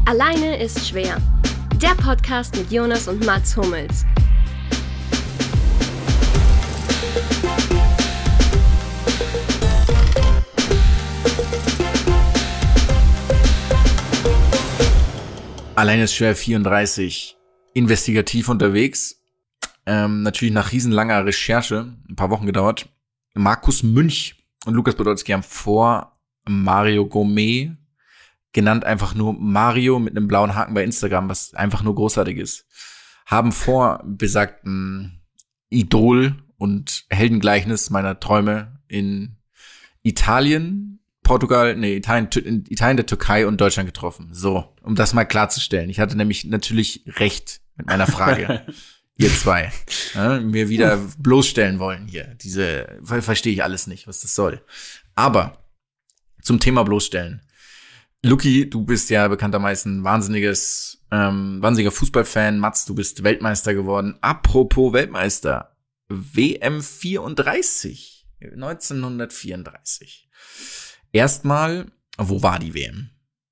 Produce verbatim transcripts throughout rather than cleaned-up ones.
Alleine ist schwer. Der Podcast mit Jonas und Mats Hummels. Alleine ist schwer vierunddreißig. Investigativ unterwegs. Ähm, natürlich nach riesenlanger Recherche, ein paar Wochen gedauert. Markus Münch und Lukas Podolski haben vor Mario Gourmet, genannt einfach nur Mario mit einem blauen Haken bei Instagram, was einfach nur großartig ist, haben vor besagten Idol und Heldengleichnis meiner Träume in Italien, Portugal, nee, Italien, in Italien, der Türkei und Deutschland getroffen. So, um das mal klarzustellen. Ich hatte nämlich natürlich recht mit meiner Frage. Ihr zwei, ja, mir wieder bloßstellen wollen hier. Diese, verstehe ich alles nicht, was das soll. Aber zum Thema bloßstellen. Luki, du bist ja bekanntermaßen ein wahnsinniges, ähm, wahnsinniger Fußballfan. Mats, du bist Weltmeister geworden. Apropos Weltmeister. W M vierunddreißig. neunzehnhundertvierunddreißig. Erstmal, wo war die W M?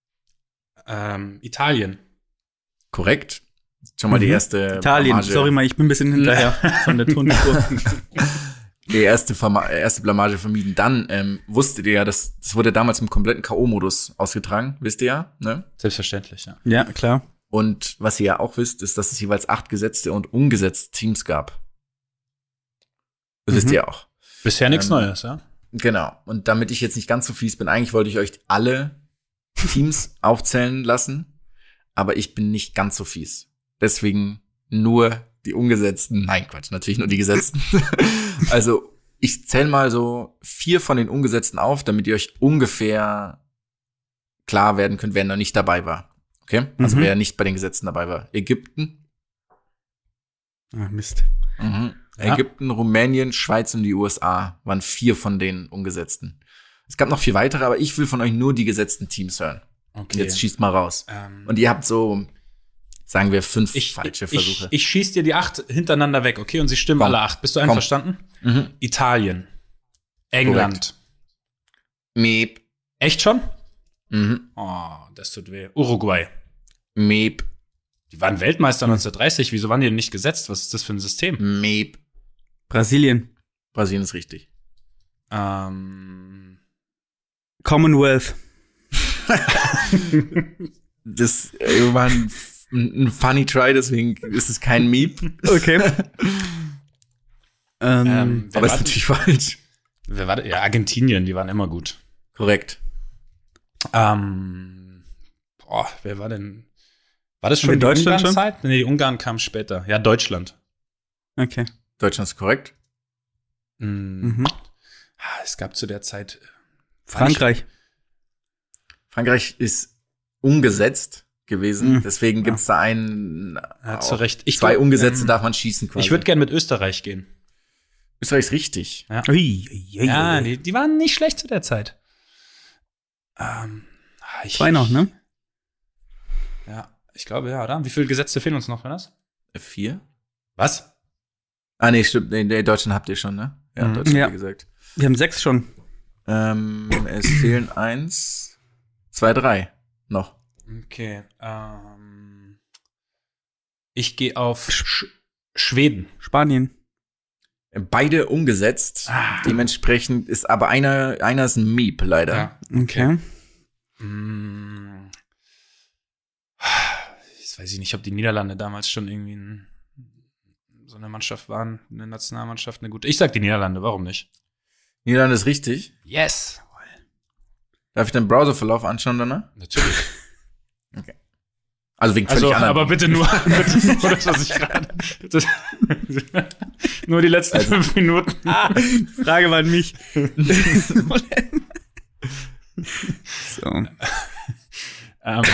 Ähm, Italien. Korrekt. Schon mal mhm. die erste Italien, Blamage. Sorry mal, ich bin ein bisschen hinterher von der Tonspur. Die erste, Verma- erste Blamage vermieden. Dann ähm, wusstet ihr ja, dass das wurde damals im kompletten K O-Modus ausgetragen, wisst ihr ja, ne? Selbstverständlich, ja. Ja, klar. Und was ihr ja auch wisst, ist, dass es jeweils acht gesetzte und ungesetzte Teams gab. Das mhm. wisst ihr auch. Bisher nichts ähm, Neues, ja? Genau. Und damit ich jetzt nicht ganz so fies bin, eigentlich wollte ich euch alle Teams aufzählen lassen, aber ich bin nicht ganz so fies. Deswegen nur die ungesetzten. Nein, Quatsch, natürlich nur die gesetzten. Also, ich zähle mal so vier von den ungesetzten auf, damit ihr euch ungefähr klar werden könnt, wer noch nicht dabei war. Okay? Also, mhm. wer nicht bei den Gesetzen dabei war. Ägypten. Ah, Mist. Mhm. Ja. Ägypten, Rumänien, Schweiz und die U S A waren vier von den ungesetzten. Es gab noch vier weitere, aber ich will von euch nur die gesetzten Teams hören. Okay. Jetzt schießt mal raus. Ähm. Und ihr habt so, sagen wir, fünf ich, falsche ich, Versuche. Ich, ich schieß dir die acht hintereinander weg, okay? Und sie stimmen Komm. alle acht. Bist du einverstanden? Mhm. Italien. England. Meep. Echt schon? Mhm. Oh, das tut weh. Uruguay. Meep. Die waren Weltmeister neunzehnhundertdreißig. Wieso waren die denn nicht gesetzt? Was ist das für ein System? Meep. Brasilien. Brasilien ist richtig. Ähm. Commonwealth. Das war ein, ein funny try, deswegen ist es kein Meep. Okay. ähm, ähm, aber ist natürlich falsch. Wer war das? Ja, Argentinien, die waren immer gut. Korrekt. Ähm, boah, wer war denn? War das schon In die Deutschland Ungarn-Zeit? Nee, die Ungarn kam später. Ja, Deutschland. Okay. Deutschland ist korrekt. Mhm. Mhm. Es gab zu der Zeit Frankreich. Frankreich ist umgesetzt gewesen, Mhm. deswegen Ja. gibt's da einen, Ja, zu Recht. Ich zwei glaub, Ungesetzte ähm, darf man schießen quasi. Ich würde gerne mit Österreich gehen. Österreich ist richtig. Ja, Ui, ui, ui, ja ui. die, die waren nicht schlecht zu der Zeit. Ähm, ich, Zwei noch, ne? Ja, ich glaube, ja, oder? Wie viele Gesetze fehlen uns noch, Jonas? Vier? Was? Ah, nee, stimmt. Nee, nee, Deutschland habt ihr schon, ne? Ja, Mhm. Deutschland, Ja. wie gesagt. Wir haben sechs schon. Ähm, es fehlen eins, zwei, drei noch. Okay, ähm, ich gehe auf Sch- Schweden. Spanien. Beide umgesetzt. Ah. Dementsprechend ist aber einer, einer ist ein Meep, leider. Ja. Okay. Mm. Jetzt weiß ich nicht, ob die Niederlande damals schon irgendwie ein, so eine Mannschaft waren, eine Nationalmannschaft, eine gute. Ich sag die Niederlande, warum nicht? Niederlande ist richtig. Yes! Darf ich den Browserverlauf anschauen danach? Natürlich. Okay. Also wegen völlig Also, anderen. aber bitte nur, bitte nur das, was ich gerade. das- Nur die letzten Also- fünf Minuten. Frage war an mich. So. Ähm,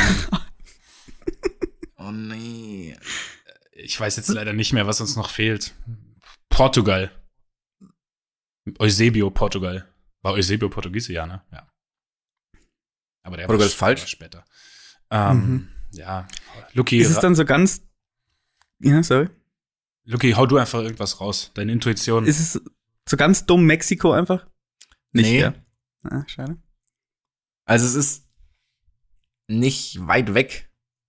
Oh nee. ich weiß jetzt leider nicht mehr, was uns noch fehlt. Portugal. Eusebio, Portugal. War Eusebio Portugiese, ja, ne? Ja. Aber der Portugal war ist falsch. war später. Ähm, Mhm. Ja. Luki, Ist es dann so ganz. Ja, sorry. Luki, hau du einfach irgendwas raus. Deine Intuition. Ist es so ganz dumm Mexiko einfach? Nicht, Nee. ja. Ah, schade. Also es ist nicht weit weg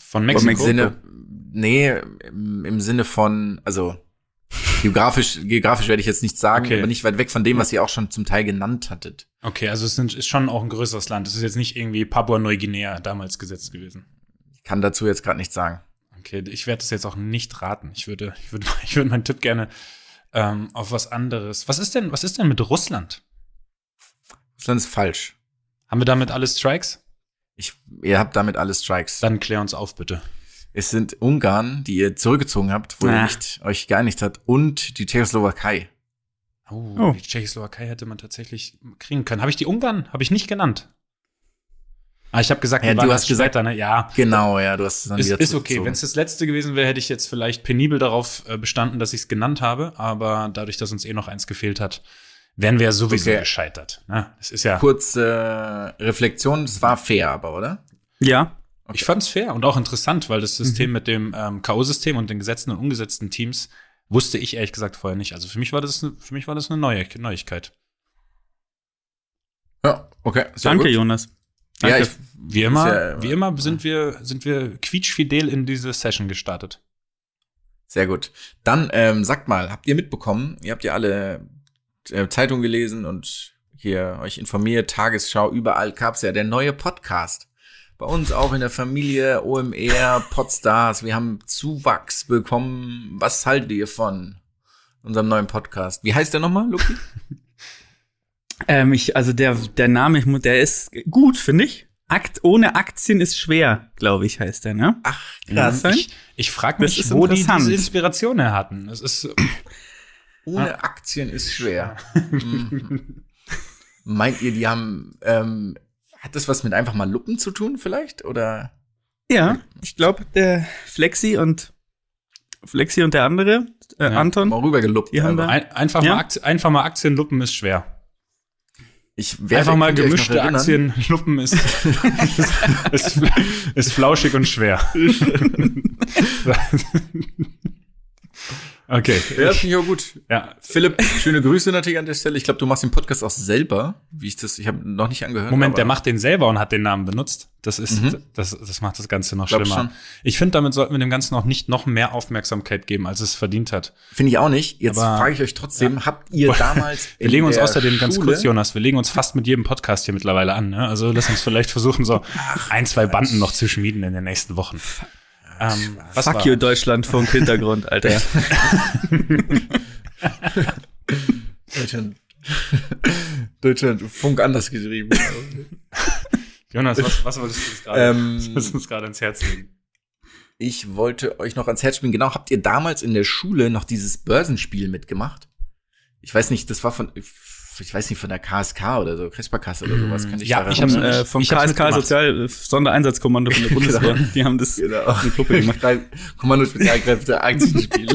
Von Mexiko? Im Sinne, nee, im, im Sinne von, also geografisch, geografisch werde ich jetzt nicht sagen, Okay. aber nicht weit weg von dem, was ihr auch schon zum Teil genannt hattet. Okay, also es sind, ist schon auch ein größeres Land. Es ist jetzt nicht irgendwie Papua-Neuguinea damals gesetzt gewesen. Ich kann dazu jetzt gerade nichts sagen. Okay, ich werde das jetzt auch nicht raten. Ich würde, ich würde, ich würde meinen Tipp gerne ähm, auf was anderes. Was ist denn, was ist denn mit Russland? Russland ist falsch. Haben wir damit alle Strikes? Ich, ihr habt damit alle Strikes. Dann klär uns auf, bitte. Es sind Ungarn, die ihr zurückgezogen habt, wo ihr Ah. nicht euch geeinigt habt, und die Tschechoslowakei. Oh, Oh. die Tschechoslowakei hätte man tatsächlich kriegen können. Habe ich die Ungarn? Habe ich nicht genannt. Ah, ich habe gesagt, Ja, wir du waren hast erst gesagt- später, ne? Ja. Genau, ja, du hast es dann Ist, wieder ist okay. zurückgezogen. Wenn es das letzte gewesen wäre, hätte ich jetzt vielleicht penibel darauf äh, bestanden, dass ich es genannt habe. Aber dadurch, dass uns eh noch eins gefehlt hat, wären wir ja sowieso Okay. gescheitert. Ne? Das ist ja. Kurze äh, Reflexion, es war fair, aber, oder? Ja. Ich fand's fair und auch interessant, weil das System mit dem ähm, K O-System und den gesetzten und umgesetzten Teams wusste ich ehrlich gesagt vorher nicht. Also für mich war das, ne- für mich war das eine neue Neuigkeit. Ja, okay. Sehr Danke, gut. Jonas. Ja, Danke. ich, Wie immer, Ist ja- wie immer sind wir, sind wir quietschfidel in diese Session gestartet. sehr gut. Dann ähm, sagt mal, habt ihr mitbekommen, ihr habt ja alle äh, Zeitungen gelesen und hier euch informiert, Tagesschau, überall gab's ja der neue Podcast. Bei uns auch in der Familie, O M R, Podstars, wir haben Zuwachs bekommen. Was haltet ihr von unserem neuen Podcast? Wie heißt der nochmal, Luki? Ähm, ich, also der, der Name, ich mu- der ist gut, finde ich. Akt ohne Aktien ist schwer, glaube ich, heißt der, ne? Ach, krass. krass. Ich, ich frage Das mich, ist wo die interessant. diese Inspiration her hatten. Es ist Ohne Aktien ist schwer. Mhm. Meint ihr, die haben, ähm, hat das was mit einfach mal Luppen zu tun vielleicht? Oder? Ja, ich glaube, der Flexi und Flexi und der andere, äh, Ja, Anton, Mal rübergeluppt. Die haben einfach. da- ein, einfach, Ja. mal Aktien, einfach mal Aktienluppen ist schwer. Ich werde, Einfach mal könnt ihr euch noch gemischte erinnern? Aktienluppen ist, ist, ist, ist flauschig und schwer. Okay. Ja, finde ich auch gut. Ja, Philipp, schöne Grüße natürlich an der Stelle. Ich glaube, du machst den Podcast auch selber, wie ich das, ich habe noch nicht angehört. Moment, aber der macht den selber und hat den Namen benutzt. Das ist, Mhm. das, das macht das Ganze noch Glaub schlimmer. schon. Ich finde, damit sollten wir dem Ganzen auch nicht noch mehr Aufmerksamkeit geben, als es verdient hat. Finde ich auch nicht. Jetzt Aber- frage ich euch trotzdem, habt ihr damals Wir legen in uns der außerdem ganz Schule- kurz, Jonas, wir legen uns fast mit jedem Podcast hier mittlerweile an. Ne? Also lass uns vielleicht versuchen, so ein, zwei Banden noch zu schmieden in den nächsten Wochen. Ähm, was Fuck war? you, Deutschlandfunk Hintergrund, Alter. Deutschland, Deutschland, Funk anders geschrieben. Jonas, was, was wolltest du uns gerade Ähm, was wolltest du uns gerade ins Herz legen? Ich wollte euch noch ans Herz spielen. Genau, habt ihr damals in der Schule noch dieses Börsenspiel mitgemacht? Ich weiß nicht, das war von, ich weiß nicht, von der K S K oder so, Kreissparkasse oder sowas. Kann ich Ja, daran ich Ich hab's, erinnern? äh, vom Ich hab's K S K mitgemacht. Sozial äh, Sondereinsatzkommando von der Bundeswehr. Genau. Die haben das Genau. eine Gruppe gemacht. Kommando Spezialkräfte, Aktienspiel.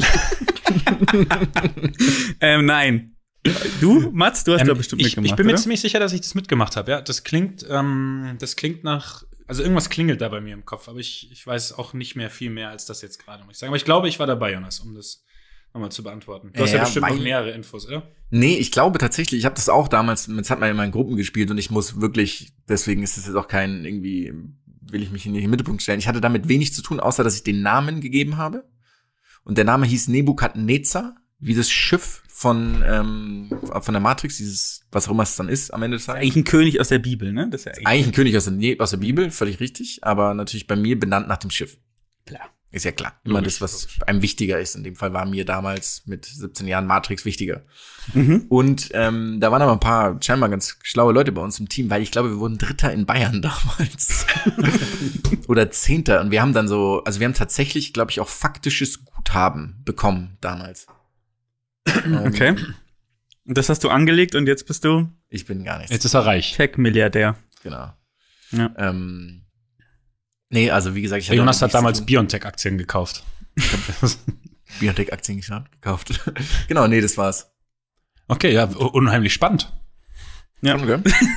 ähm, nein. Du, Mats, du hast Ähm, da bestimmt ich, mitgemacht, ich bin mir oder? ziemlich sicher, dass ich das mitgemacht habe. Ja, das klingt, ähm, das klingt nach, also irgendwas klingelt da bei mir im Kopf, aber ich, ich weiß auch nicht mehr viel mehr als das jetzt gerade, muss ich sagen. Aber ich glaube, ich war dabei, Jonas, um das nochmal zu beantworten. Du hast ja Ja, bestimmt noch weil- mehrere Infos, oder? Nee, ich glaube tatsächlich, ich habe das auch damals, das hat man immer in Gruppen gespielt und ich muss wirklich, deswegen ist es jetzt auch kein, irgendwie, will ich mich in den Mittelpunkt stellen. Ich hatte damit wenig zu tun, außer dass ich den Namen gegeben habe. Und der Name hieß Nebukadnezar, wie das Schiff von, ähm, von der Matrix, dieses, was auch immer es dann ist am Ende des Tages. Eigentlich ein König aus der Bibel, ne? Das ist ja eigentlich, Eigentlich ein König aus der, nee, aus der Bibel, völlig richtig, aber natürlich bei mir benannt nach dem Schiff. Klar. Ist ja klar. Immer Logisch, das, was logisch. einem wichtiger ist. In dem Fall war mir damals mit siebzehn Jahren Matrix wichtiger. Mhm. Und ähm, da waren aber ein paar scheinbar ganz schlaue Leute bei uns im Team, weil ich glaube, wir wurden Dritter in Bayern damals. Oder Zehnter. Und wir haben dann so, also wir haben tatsächlich, glaube ich, auch faktisches Guthaben bekommen damals. Ähm, Okay. Und das hast du angelegt und jetzt bist du Ich bin gar nichts. Jetzt ist er reich. Tech-Milliardär. Genau. Ja. Ähm, nee, also wie gesagt, ich Der Jonas hat nichts zu damals tun. Biontech-Aktien gekauft. Biontech-Aktien gekauft. Genau, nee, das war's. Okay, ja, u- unheimlich spannend. Ja. Okay.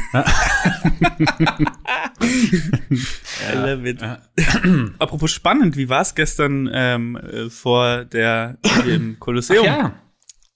I love it. Apropos spannend, wie war es gestern ähm, äh, vor der im Kolosseum? Ja.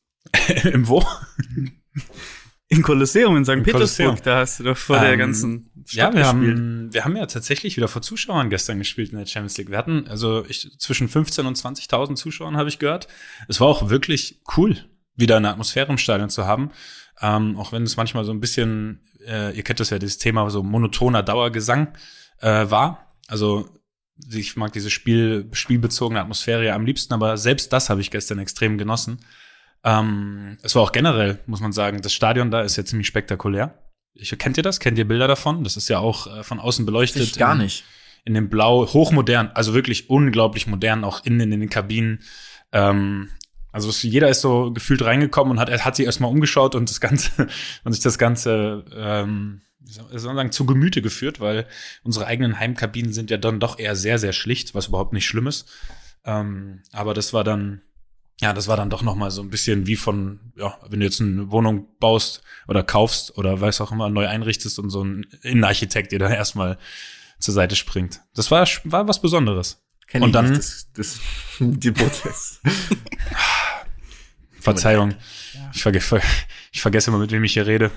Im wo? Im Kolosseum in Sankt Im Petersburg, Kolosseum. da hast du doch vor der Ähm, ganzen Ja, wir gespielt. haben, wir haben ja tatsächlich wieder vor Zuschauern gestern gespielt in der Champions League. Wir hatten, also ich, zwischen fünfzehntausend und zwanzigtausend Zuschauern, habe ich gehört. Es war auch wirklich cool, wieder eine Atmosphäre im Stadion zu haben. Ähm, auch wenn es manchmal so ein bisschen, äh, ihr kennt das ja, dieses Thema so monotoner Dauergesang äh, war. Also ich mag diese Spiel, spielbezogene Atmosphäre ja am liebsten, aber selbst das habe ich gestern extrem genossen. Ähm, es war auch generell, muss man sagen, das Stadion da ist ja ziemlich spektakulär. Ich, kennt ihr das? Kennt ihr Bilder davon? Das ist ja auch äh, von außen beleuchtet. Ich gar in, nicht. In dem Blau, hochmodern, also wirklich unglaublich modern, auch innen in den Kabinen. Ähm, also es, jeder ist so gefühlt reingekommen und hat, hat sich erstmal umgeschaut und das Ganze und sich das Ganze ähm, wie soll man sagen, zu Gemüte geführt, weil unsere eigenen Heimkabinen sind ja dann doch eher sehr, sehr schlicht, was überhaupt nicht schlimm ist. Ähm, aber das war dann Ja, das war dann doch noch mal so ein bisschen wie von, ja, wenn du jetzt eine Wohnung baust oder kaufst oder weiß auch immer, neu einrichtest und so ein Innenarchitekt dir dann erstmal zur Seite springt. Das war, war was Besonderes. Kenn und ich dann, nicht, das, das, die Prozess. Verzeihung, ich, verge ich vergesse immer, mit wem ich hier rede.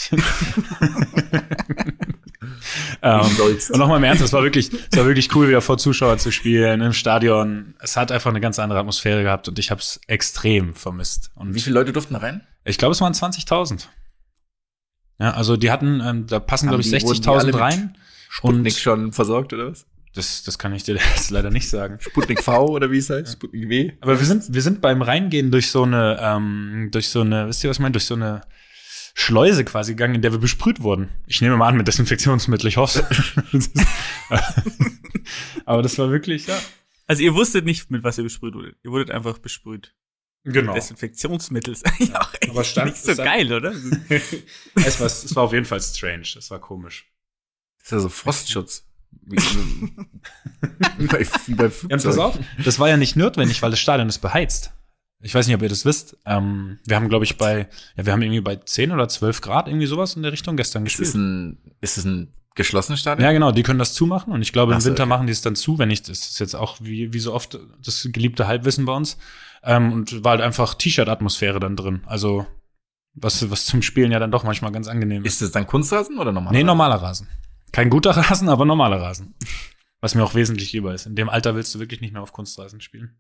ähm, und nochmal im Ernst, es war wirklich, es war wirklich cool, wieder vor Zuschauern zu spielen, im Stadion. Es hat einfach eine ganz andere Atmosphäre gehabt und ich habe es extrem vermisst. Und wie viele Leute durften da rein? Ich glaube, es waren zwanzigtausend. Ja, also die hatten, ähm, da passen, glaube ich, die- wurden die sechzigtausend alle mit rein. Sputnik Und schon versorgt, oder was? das, das kann ich dir jetzt leider nicht sagen. Sputnik V oder wie es heißt? Sputnik W? Aber wir sind, wir sind beim Reingehen durch so eine, ähm, durch so eine, wisst ihr, was ich meine? Durch so eine Schleuse quasi gegangen, in der wir besprüht wurden. Ich nehme mal an, mit Desinfektionsmittel, ich hoffe. Aber das war wirklich, ja. Also ihr wusstet nicht, mit was ihr besprüht wurdet. Ihr wurdet einfach besprüht. Genau. Desinfektionsmittel ist eigentlich auch echt Aber stand- nicht so es stand- geil, oder? es, war, es war auf jeden Fall strange. Es war komisch. Das ist ja so Frostschutz. Wie, wie bei, wie bei Ja, und pass Flugzeugen. auf, das war ja nicht notwendig, weil das Stadion ist beheizt. Ich weiß nicht, ob ihr das wisst. Ähm, wir haben, glaube ich, bei, ja, wir haben irgendwie bei zehn oder zwölf Grad irgendwie sowas in der Richtung gestern Ist es gespielt. ein, ist es ein geschlossenes Stadion? Ja, genau, die können das zumachen und ich glaube, im Ach so, Winter okay. machen die es dann zu, wenn nicht, das ist jetzt auch wie, wie so oft das geliebte Halbwissen bei uns. Ähm, und war halt einfach T-Shirt-Atmosphäre dann drin. Also, was, was zum Spielen ja dann doch manchmal ganz angenehm ist. Ist es dann Kunstrasen oder normal? Nee, normaler Rasen. Kein guter Rasen, aber normaler Rasen. Was mir auch wesentlich lieber ist. In dem Alter willst du wirklich nicht mehr auf Kunstrasen spielen.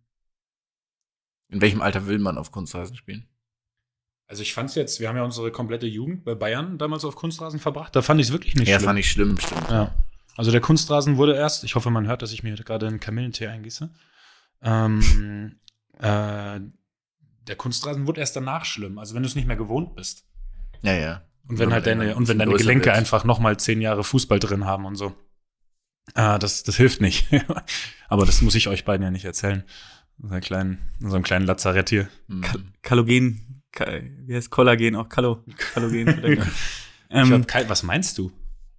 In welchem Alter will man auf Kunstrasen spielen? Also ich fand's jetzt, wir haben ja unsere komplette Jugend bei Bayern damals auf Kunstrasen verbracht. Da fand ich es wirklich nicht Ja, schlimm. fand ich schlimm, stimmt. Ja. Also der Kunstrasen wurde erst, ich hoffe, man hört, dass ich mir gerade einen Kamillentee eingieße. Ähm, äh, der Kunstrasen wurde erst danach schlimm, also wenn du es nicht mehr gewohnt bist. Ja, ja. Und wenn halt deine, und wenn deine größer Gelenke wird. einfach noch mal zehn Jahre Fußball drin haben und so. Äh, das, das hilft nicht. Aber das muss ich euch beiden ja nicht erzählen. So einen kleinen, so einen kleinen Lazarett hier. Mhm. Kal- Kalogen, Ka- wie heißt Kollagen auch? Kalo, Kalogen. vielleicht. Ich ähm, hab kein, was meinst du?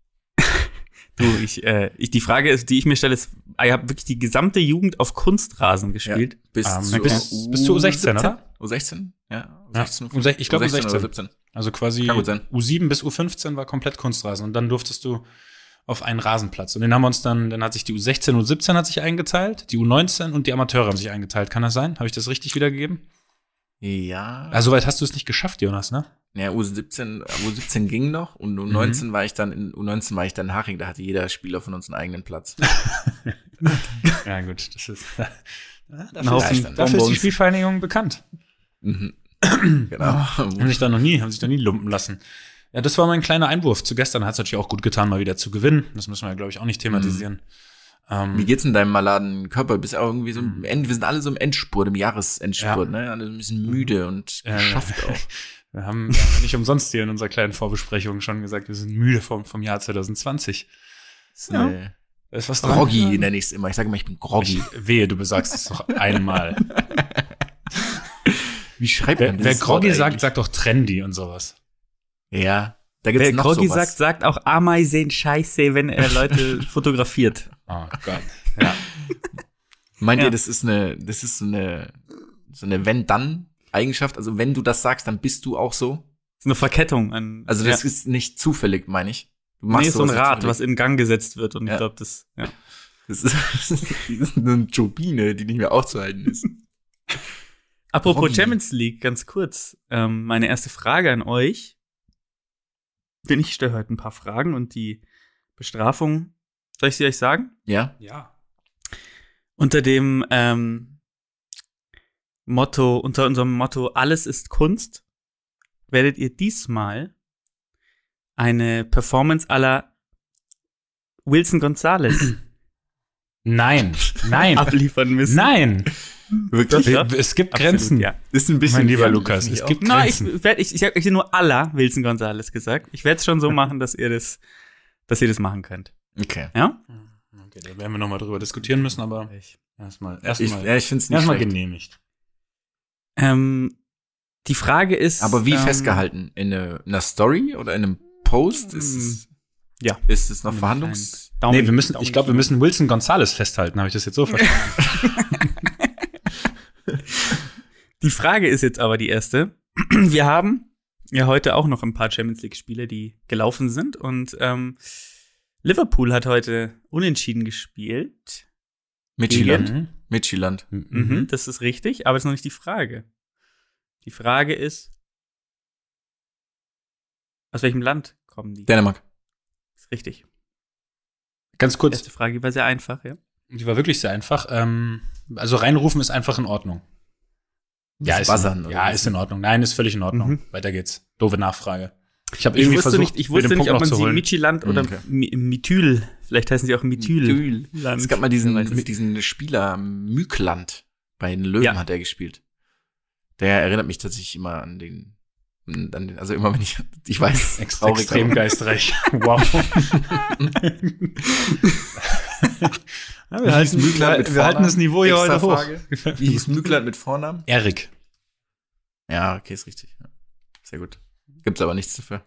du, ich, äh, ich, die Frage ist, die ich mir stelle, ist, ich habe wirklich die gesamte Jugend auf Kunstrasen gespielt. Bis, Ähm, zu, bis- bis zu U sechzehn, oder? U sechzehn? Ja, U Ja, sechzehn. U sechzehn, ich glaube U U sechzehn oder sechzehn. siebzehn. Also quasi Kann gut sein. U sieben bis U fünfzehn war komplett Kunstrasen und dann durftest du auf einen Rasenplatz. Und den haben wir uns dann, dann hat sich die U sechzehn, U siebzehn hat sich eingeteilt, die U neunzehn und die Amateure haben sich eingeteilt. Kann das sein? Habe ich das richtig wiedergegeben? Ja. Also soweit hast du es nicht geschafft, Jonas, ne? Ja, U siebzehn, U siebzehn ging noch und U neunzehn war ich dann in U neunzehn war ich dann in Haching, da hatte jeder Spieler von uns einen eigenen Platz. Ja, gut, das ist. Ein Haufen dafür ist die Bonbons. Spielvereinigung bekannt. Mhm. Genau. Haben sich da noch nie, haben sich da nie lumpen lassen. Ja, das war mein kleiner Einwurf zu gestern. Hat es natürlich auch gut getan, mal wieder zu gewinnen. Das müssen wir ja, glaube ich, auch nicht thematisieren. Ähm, Wie geht's in deinem maladen Körper? Bist auch irgendwie so im End, wir sind alle so im Endspurt, im Jahresendspurt, Ja. ne? Alle so ein bisschen müde und Ja, geschafft ja. auch. Wir haben, wir haben ja nicht umsonst hier in unserer kleinen Vorbesprechung schon gesagt, wir sind müde vom, vom Jahr zwanzig zwanzig. So eine Da ist was dran. Groggy nenne ich es immer. Ich sage immer, ich bin groggy. Ich, wehe, du besagst es doch einmal. Wie schreibt Wer, man wer dieses groggy Wort sagt, eigentlich? sagt doch trendy und sowas. Ja, da gibt's Wer noch Groggy sowas. sagt, sagt auch Ameisen Scheiße, wenn er Leute fotografiert. Oh Gott. Ja. Meint Ja. ihr, das ist eine, das ist so eine, so eine Wenn-Dann-Eigenschaft? Also wenn du das sagst, dann bist du auch so? Das ist eine Verkettung an. Also das ja. ist nicht zufällig, meine ich. Du Nee, ist so ein sowas nicht Rad, zufällig. was in Gang gesetzt wird. Und Ja. ich glaube, das, ja. Das ist, das ist eine Turbine, die nicht mehr aufzuhalten ist. Apropos Groggy. Champions League, ganz kurz. Ähm, meine erste Frage an euch. Denn ich stelle heute ein paar Fragen und die Bestrafung. Soll ich sie euch sagen? Ja. Ja. Unter dem ähm, Motto, unter unserem Motto Alles ist Kunst, werdet ihr diesmal eine Performance à la Wilson Gonzalez Nein, nein, abliefern müssen. nein. Wirklich? Ja. Es gibt Absolut, Grenzen. ja. Das ist ein bisschen Mein lieber fern, Lukas, finde ich es auch. gibt Na, ich Grenzen. werde ich, ich habe ich hab nur à la Wilson Gonzalez gesagt. Ich werde es schon so machen, dass ihr das, dass ihr das machen könnt. Okay. Ja? Okay, da werden wir nochmal drüber diskutieren müssen, aber erstmal Ich, erstmal ja, ich finde es nicht erstmal schlecht. genehmigt. Ähm, die Frage ist. Aber wie ähm, festgehalten? In, eine, in einer Story oder in einem Post? Ist es, Ja. ist es noch In einem Verhandlungs... Daumen- Nee, wir müssen, Daumen- ich glaube, wir müssen Wilson Gonzalez festhalten, habe ich das jetzt so verstanden? Die Frage ist jetzt aber die erste. Wir haben ja heute auch noch ein paar Champions League-Spiele, die gelaufen sind. Und ähm, Liverpool hat heute unentschieden gespielt. Midtjylland. Mhm. Midtjylland. Mhm. Das ist richtig, aber das ist noch nicht die Frage. Die Frage ist, aus welchem Land kommen die? Dänemark. Das ist richtig. Ganz Die kurz, erste Frage die war sehr einfach, ja. die war wirklich sehr einfach. Ähm, also reinrufen ist einfach in Ordnung. Ja, ist, buzzern, in, oder ja, was? ist in Ordnung. Nein, ist völlig in Ordnung. Mhm. Weiter geht's. Doofe Nachfrage. Ich habe Ich irgendwie wusste versucht, nicht, ich mir wusste den nicht Punkt ob noch man zu sie holen. Midtjylland oder Okay. Mi- Mithyl, vielleicht heißen sie auch Mithyl. Es gab mal diesen, Wer weiß es. mit diesen Spieler Mykland. Bei den Löwen Ja. hat er gespielt. Der erinnert mich tatsächlich immer an den, an den also immer wenn ich, ich weiß, Ex traurig, extrem aber- geistreich. Wow. ja, wir Wie halten, hieß Mykland mit wir, wir halten Vornamen? das Niveau hier Extra heute hoch. Frage. Wie hieß Mykland mit Vornamen? Erik. Ja, okay, ist richtig. Ja. Sehr gut. Gibt's aber nichts dafür.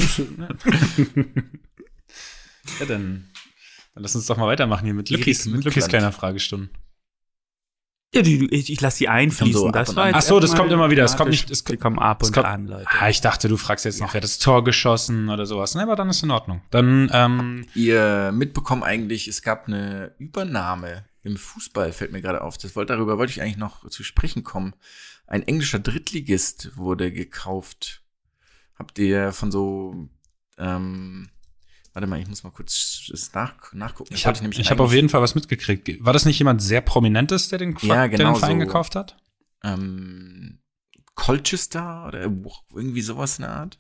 Ja, dann, dann lass uns doch mal weitermachen hier mit Erik Lückis, mit Lückis Mykland. kleiner Fragestunde. Ja, die, ich, ich lasse sie einfließen. so ab das und war an. jetzt Ach so, das erstmal kommt immer wieder, es kommt automatisch. nicht- es die kommt- kommen ab es und kommt- an, Leute. Ah, ich dachte, du fragst jetzt noch, wer das Tor geschossen oder sowas. Ne, aber dann ist in Ordnung. Dann, ähm, Ihr mitbekommen eigentlich, es gab eine Übernahme im Fußball, fällt mir gerade auf. Das wollte, darüber wollte ich eigentlich noch zu sprechen kommen. Ein englischer Drittligist wurde gekauft. Habt ihr von so, ähm, warte mal, ich muss mal kurz das nach, nachgucken. ich wollte habe nämlich ich hab auf eigentlich- jeden Fall was mitgekriegt. War das nicht jemand sehr Prominentes, der den, Ja, der genau den Verein so. gekauft hat? ähm, Colchester oder irgendwie sowas in der Art.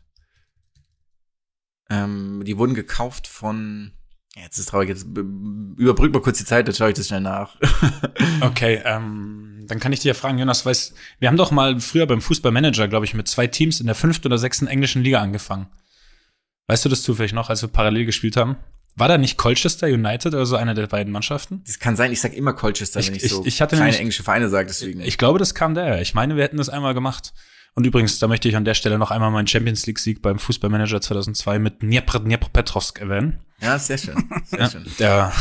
Ähm, die wurden gekauft von, ja, jetzt ist es traurig, jetzt b- überbrück mal kurz die Zeit, dann schaue ich das schnell nach. Okay, ähm, dann kann ich dir ja fragen, Jonas, weißt, wir haben doch mal früher beim Fußballmanager, glaube ich, mit zwei Teams in der fünften oder sechsten englischen Liga angefangen. Weißt du das zufällig noch, als wir parallel gespielt haben? War da nicht Colchester United oder so eine der beiden Mannschaften? Das kann sein, ich sag immer Colchester, Ich- wenn ich, ich- so ich hatte kleine nämlich- englische Vereine sage, deswegen. Ich glaube, das kam daher. Ich meine, wir hätten das einmal gemacht. Und übrigens, da möchte ich an der Stelle noch einmal meinen Champions League-Sieg beim Fußballmanager zweitausendzwei mit Dnipro Dnipropetrovsk erwähnen. Ja, sehr schön, sehr Ja, schön. der,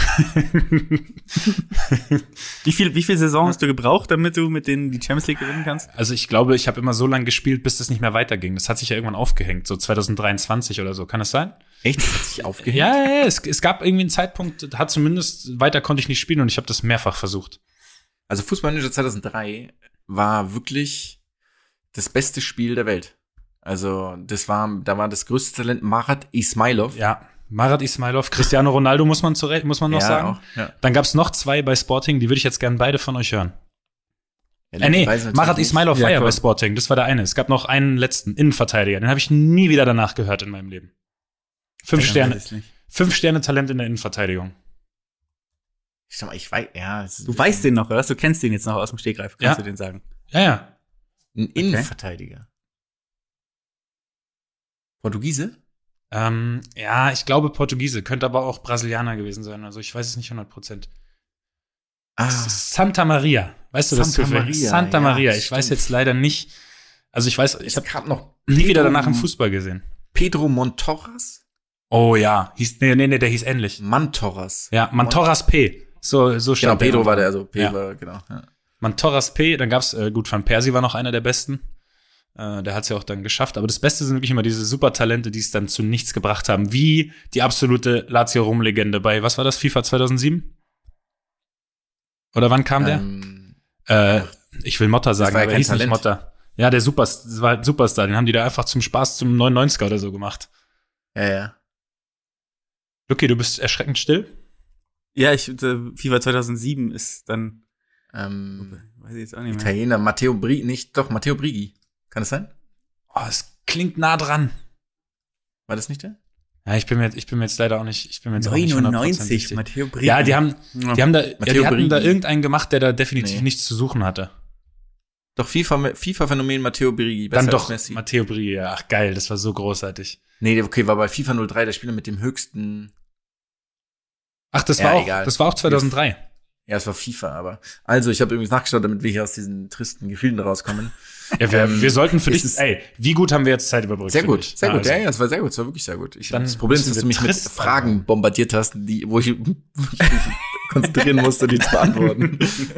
Wie viel, wie viel Saison hast du gebraucht, damit du mit denen die Champions League gewinnen kannst? also ich glaube, ich habe immer so lange gespielt, bis das nicht mehr weiterging. Das hat sich ja irgendwann aufgehängt, so zweitausenddreiundzwanzig oder so. Kann das sein? Echt? Das hat sich aufgehängt? Ja, ja, ja. Es, es gab irgendwie einen Zeitpunkt, hat zumindest weiter konnte ich nicht spielen und ich habe das mehrfach versucht. Also Fußballmanager zweitausenddrei war wirklich das beste Spiel der Welt. Also, das war, da war das größte Talent Marat Ismailov. Ja, Marat Ismailov, Cristiano Ronaldo muss man zurecht, muss man noch Ja, sagen. auch, ja. Dann gab's noch zwei bei Sporting, die würde ich jetzt gerne beide von euch hören. Ja, Äh, nee, weiß natürlich Marat nicht. Ismailov Ja, war ja cool. bei Sporting, das war der eine. Es gab noch einen letzten Innenverteidiger, den habe ich nie wieder danach gehört in meinem Leben. Fünf Sterne, fünf Sterne Talent in der Innenverteidigung. Ich sag mal, ich weiß, ja. es ist Du weißt den noch, oder? Du kennst den jetzt noch aus dem Stegreif. Kannst Ja. du den sagen? Ja, ja. Ein Innenverteidiger. Portugiese? Ähm, ja, ich glaube Portugiese, könnte aber auch Brasilianer gewesen sein. Also ich weiß es nicht hundert Prozent. Ah, Santa Maria. Weißt du das Santa zufällig? Maria, Santa ja, ich stimmt. weiß jetzt leider nicht. Also ich weiß, ich ich habe hab grad noch nie wieder danach im Pedro- Fußball gesehen. Pedro Montorras? Oh ja, hieß, nee, nee, nee, der hieß ähnlich. Mantorras. Ja, Mantorras P. So, so Genau, stand Pedro noch. war der, also P Ja. war, genau. Ja. Mantorras P, dann gab's, äh, gut, Van Persie war noch einer der Besten. Äh, der hat's ja auch dann geschafft. Aber das Beste sind wirklich immer diese Supertalente, die es dann zu nichts gebracht haben. Wie die absolute Lazio-Rom-Legende bei, was war das, FIFA zweitausendsieben? Oder wann kam Ähm, der? Äh, ich will Motta sagen, war ja aber er kein hieß nicht Talent. Motta. Ja, der Super, das war ein Superstar. Den haben die da einfach zum Spaß zum neunundneunziger oder so gemacht. ja, ja. Lucky, du bist erschreckend still. Ja, ich, äh, FIFA zweitausendsieben ist dann, Ähm, weiß ich jetzt auch nicht mehr. Italiener, Matteo Brigi, nicht, doch, Matteo Brigi. Kann das sein? Oh, es klingt nah dran. War das nicht der? Ja, ich bin mir jetzt, ich bin mir jetzt leider auch nicht, ich bin mir jetzt auch nicht neunundneunzig, sicher. Matteo Brigi. Ja, die haben, die haben da, ja, Matteo die hatten da Brigi. irgendeinen gemacht, der da definitiv Nee. nichts zu suchen hatte. Doch, FIFA, FIFA-Phänomen Matteo Brigi. Dann besser als doch Messi. Matteo Brigi. Ja, ach geil, das war so großartig. Nee, okay, war bei FIFA null drei der Spieler mit dem höchsten. Ach, das Ja, war auch, egal. das war auch zweitausenddrei. Ja, es war FIFA, aber. Also, ich habe übrigens nachgeschaut, damit wir hier aus diesen tristen Gefilden rauskommen. Ja, wir, Ähm, wir sollten für dich, ist es- ey, wie gut haben wir jetzt Zeit überbrückt? Sehr für gut, dich? sehr gut. Also, Ja, ja, das war sehr gut, das war wirklich sehr gut. Ich, Dann das Problem ist, müssen dass du wir mich mit trist Fragen sein. bombardiert hast, die, wo ich wirklich konzentrieren musste, die zu beantworten.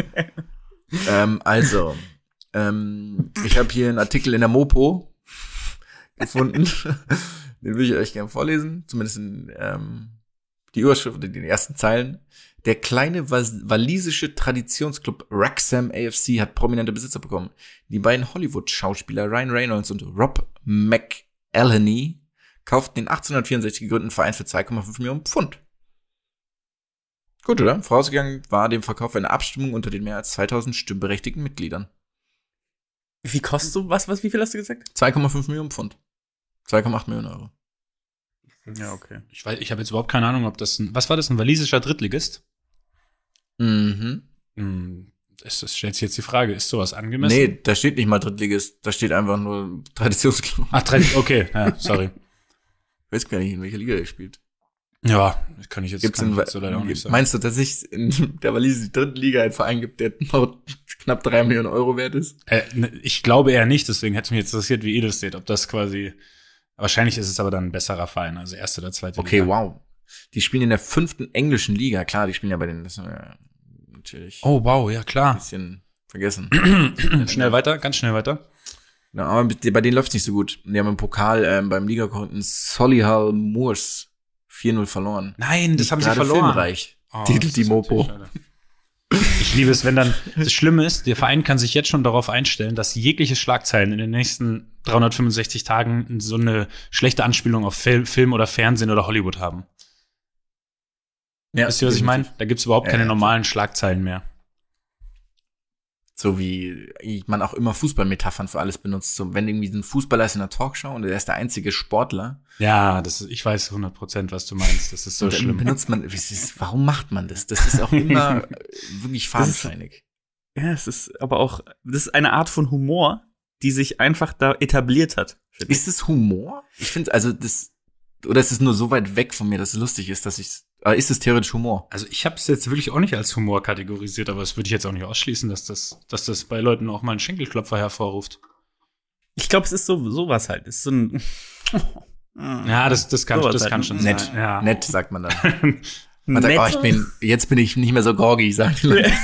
ähm, also, ähm, ich habe hier einen Artikel in der Mopo gefunden. Den will ich euch gerne vorlesen. Zumindest in, ähm, die Überschrift oder die ersten Zeilen. Der kleine was- walisische Traditionsclub Wrexham A F C hat prominente Besitzer bekommen. Die beiden Hollywood-Schauspieler Ryan Reynolds und Rob McElhenney kauften den achtzehnhundertvierundsechzig gegründeten Verein für zwei Komma fünf Millionen Pfund. Gut, oder? Vorausgegangen war dem Verkauf eine Abstimmung unter den mehr als zweitausend stimmberechtigten Mitgliedern. Wie kostet so was, was, wie viel hast du gesagt? zwei Komma fünf Millionen Pfund. zwei Komma acht Millionen Euro. Ja, okay. Ich weiß, ich habe jetzt überhaupt keine Ahnung, ob das ein, was war das, ein walisischer Drittligist? Mhm. Hm, ist das stellt sich jetzt die Frage, ist sowas angemessen? Nee, da steht nicht mal Drittligist, da steht einfach nur Traditionsclub. Ach, drei, okay, ja, sorry. Ich weiß gar nicht, in welcher Liga der spielt. Ja, das kann ich jetzt, Gibt's kann in, ich jetzt so leider auch nicht sagen. meinst du, dass es in der walisischen dritten Liga einen Verein gibt, der noch knapp drei Millionen Euro wert ist? Äh, ne, ich glaube eher nicht, deswegen hätte mich jetzt interessiert, wie ihr das seht, ob das quasi, wahrscheinlich ist es aber dann ein besserer Verein, also erste oder zweite Okay, Liga. wow. Die spielen in der fünften englischen Liga. Klar, die spielen ja bei den, das haben wir natürlich Oh, wow, ja ein klar. bisschen vergessen. Schnell weiter, ganz schnell weiter. Ja, aber bei denen läuft's nicht so gut. Die haben im Pokal ähm, beim Ligakonkurrenten Solihull Moors vier null verloren. Nein, das Nicht haben sie gerade verloren. Filmreich. Oh, Titel das die ist Mopo. natürlich schade. Ich liebe es, wenn dann, das Schlimme ist, der Verein kann sich jetzt schon darauf einstellen, dass jegliche Schlagzeilen in den nächsten dreihundertfünfundsechzig Tagen so eine schlechte Anspielung auf Fil- Film oder Fernsehen oder Hollywood haben. Ja, Wisst ihr, was ich meine? Da gibt's überhaupt Ja, keine ja. normalen Schlagzeilen mehr. So wie man auch immer Fußballmetaphern für alles benutzt. So, wenn irgendwie so ein Fußballer ist in einer Talkshow und er ist der einzige Sportler, Ja, das ist, ich weiß hundert Prozent, was du meinst. Das ist so und dann schlimm. benutzt man, es ist, warum macht man das? Das ist auch immer äh, wirklich fadenscheinig. Ja, es ist aber auch, das ist eine Art von Humor, die sich einfach da etabliert hat. finde ich. Ist es Humor? Ich finde, also das, oder ist es nur so weit weg von mir, dass es lustig ist, dass ich, äh, ist es theoretisch Humor? Also ich habe es jetzt wirklich auch nicht als Humor kategorisiert, aber das würde ich jetzt auch nicht ausschließen, dass das, dass das bei Leuten auch mal einen Schenkelklopfer hervorruft. Ich glaube, es ist so sowas halt. Es ist so ein Ja, das, das kann, Sowas das halt, kann ne? schon Nett, sein. Ja. nett, sagt man dann. Man sagt, Nett. oh, ich bin, jetzt bin ich nicht mehr so gorgi, sagen die Leute.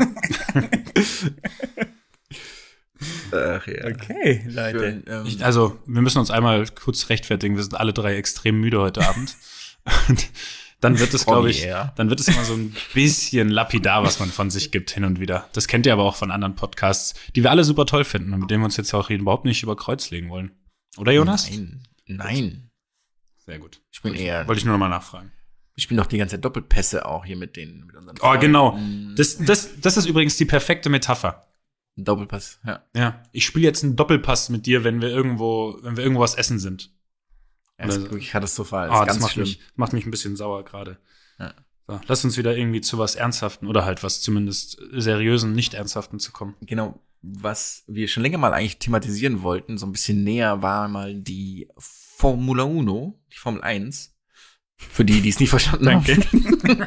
Ach ja. Okay, Leute. Schön, ähm, Ich, also, wir müssen uns einmal kurz rechtfertigen. Wir sind alle drei extrem müde heute Abend. Und dann wird es, glaube ich, Oh yeah. dann wird es immer so ein bisschen lapidar, was man von sich gibt hin und wieder. Das kennt ihr aber auch von anderen Podcasts, die wir alle super toll finden und mit denen wir uns jetzt auch überhaupt nicht über Kreuz legen wollen. Oder, Jonas? Nein, nein. Sehr gut. Ich bin eher, Wollte ich nur noch mal nachfragen. ich spiele doch die ganze Zeit Doppelpässe auch hier mit den, mit unseren Oh, genau. Freunden. Das, das, das ist übrigens die perfekte Metapher. Doppelpass, ja. Ja. Ich spiele jetzt einen Doppelpass mit dir, wenn wir irgendwo, wenn wir irgendwo was essen sind. Ja, das ist Oder- wirklich katastrophal. Ah, Das das ist ganz macht schlimm. mich, macht mich ein bisschen sauer gerade. Ja. So, lass uns wieder irgendwie zu was Ernsthaften oder halt was zumindest seriösen, nicht Ernsthaften zu kommen. Genau, was wir schon länger mal eigentlich thematisieren wollten, so ein bisschen näher, war mal die Formula Uno, die Formel eins. Für die, die es nicht verstanden Danke. haben.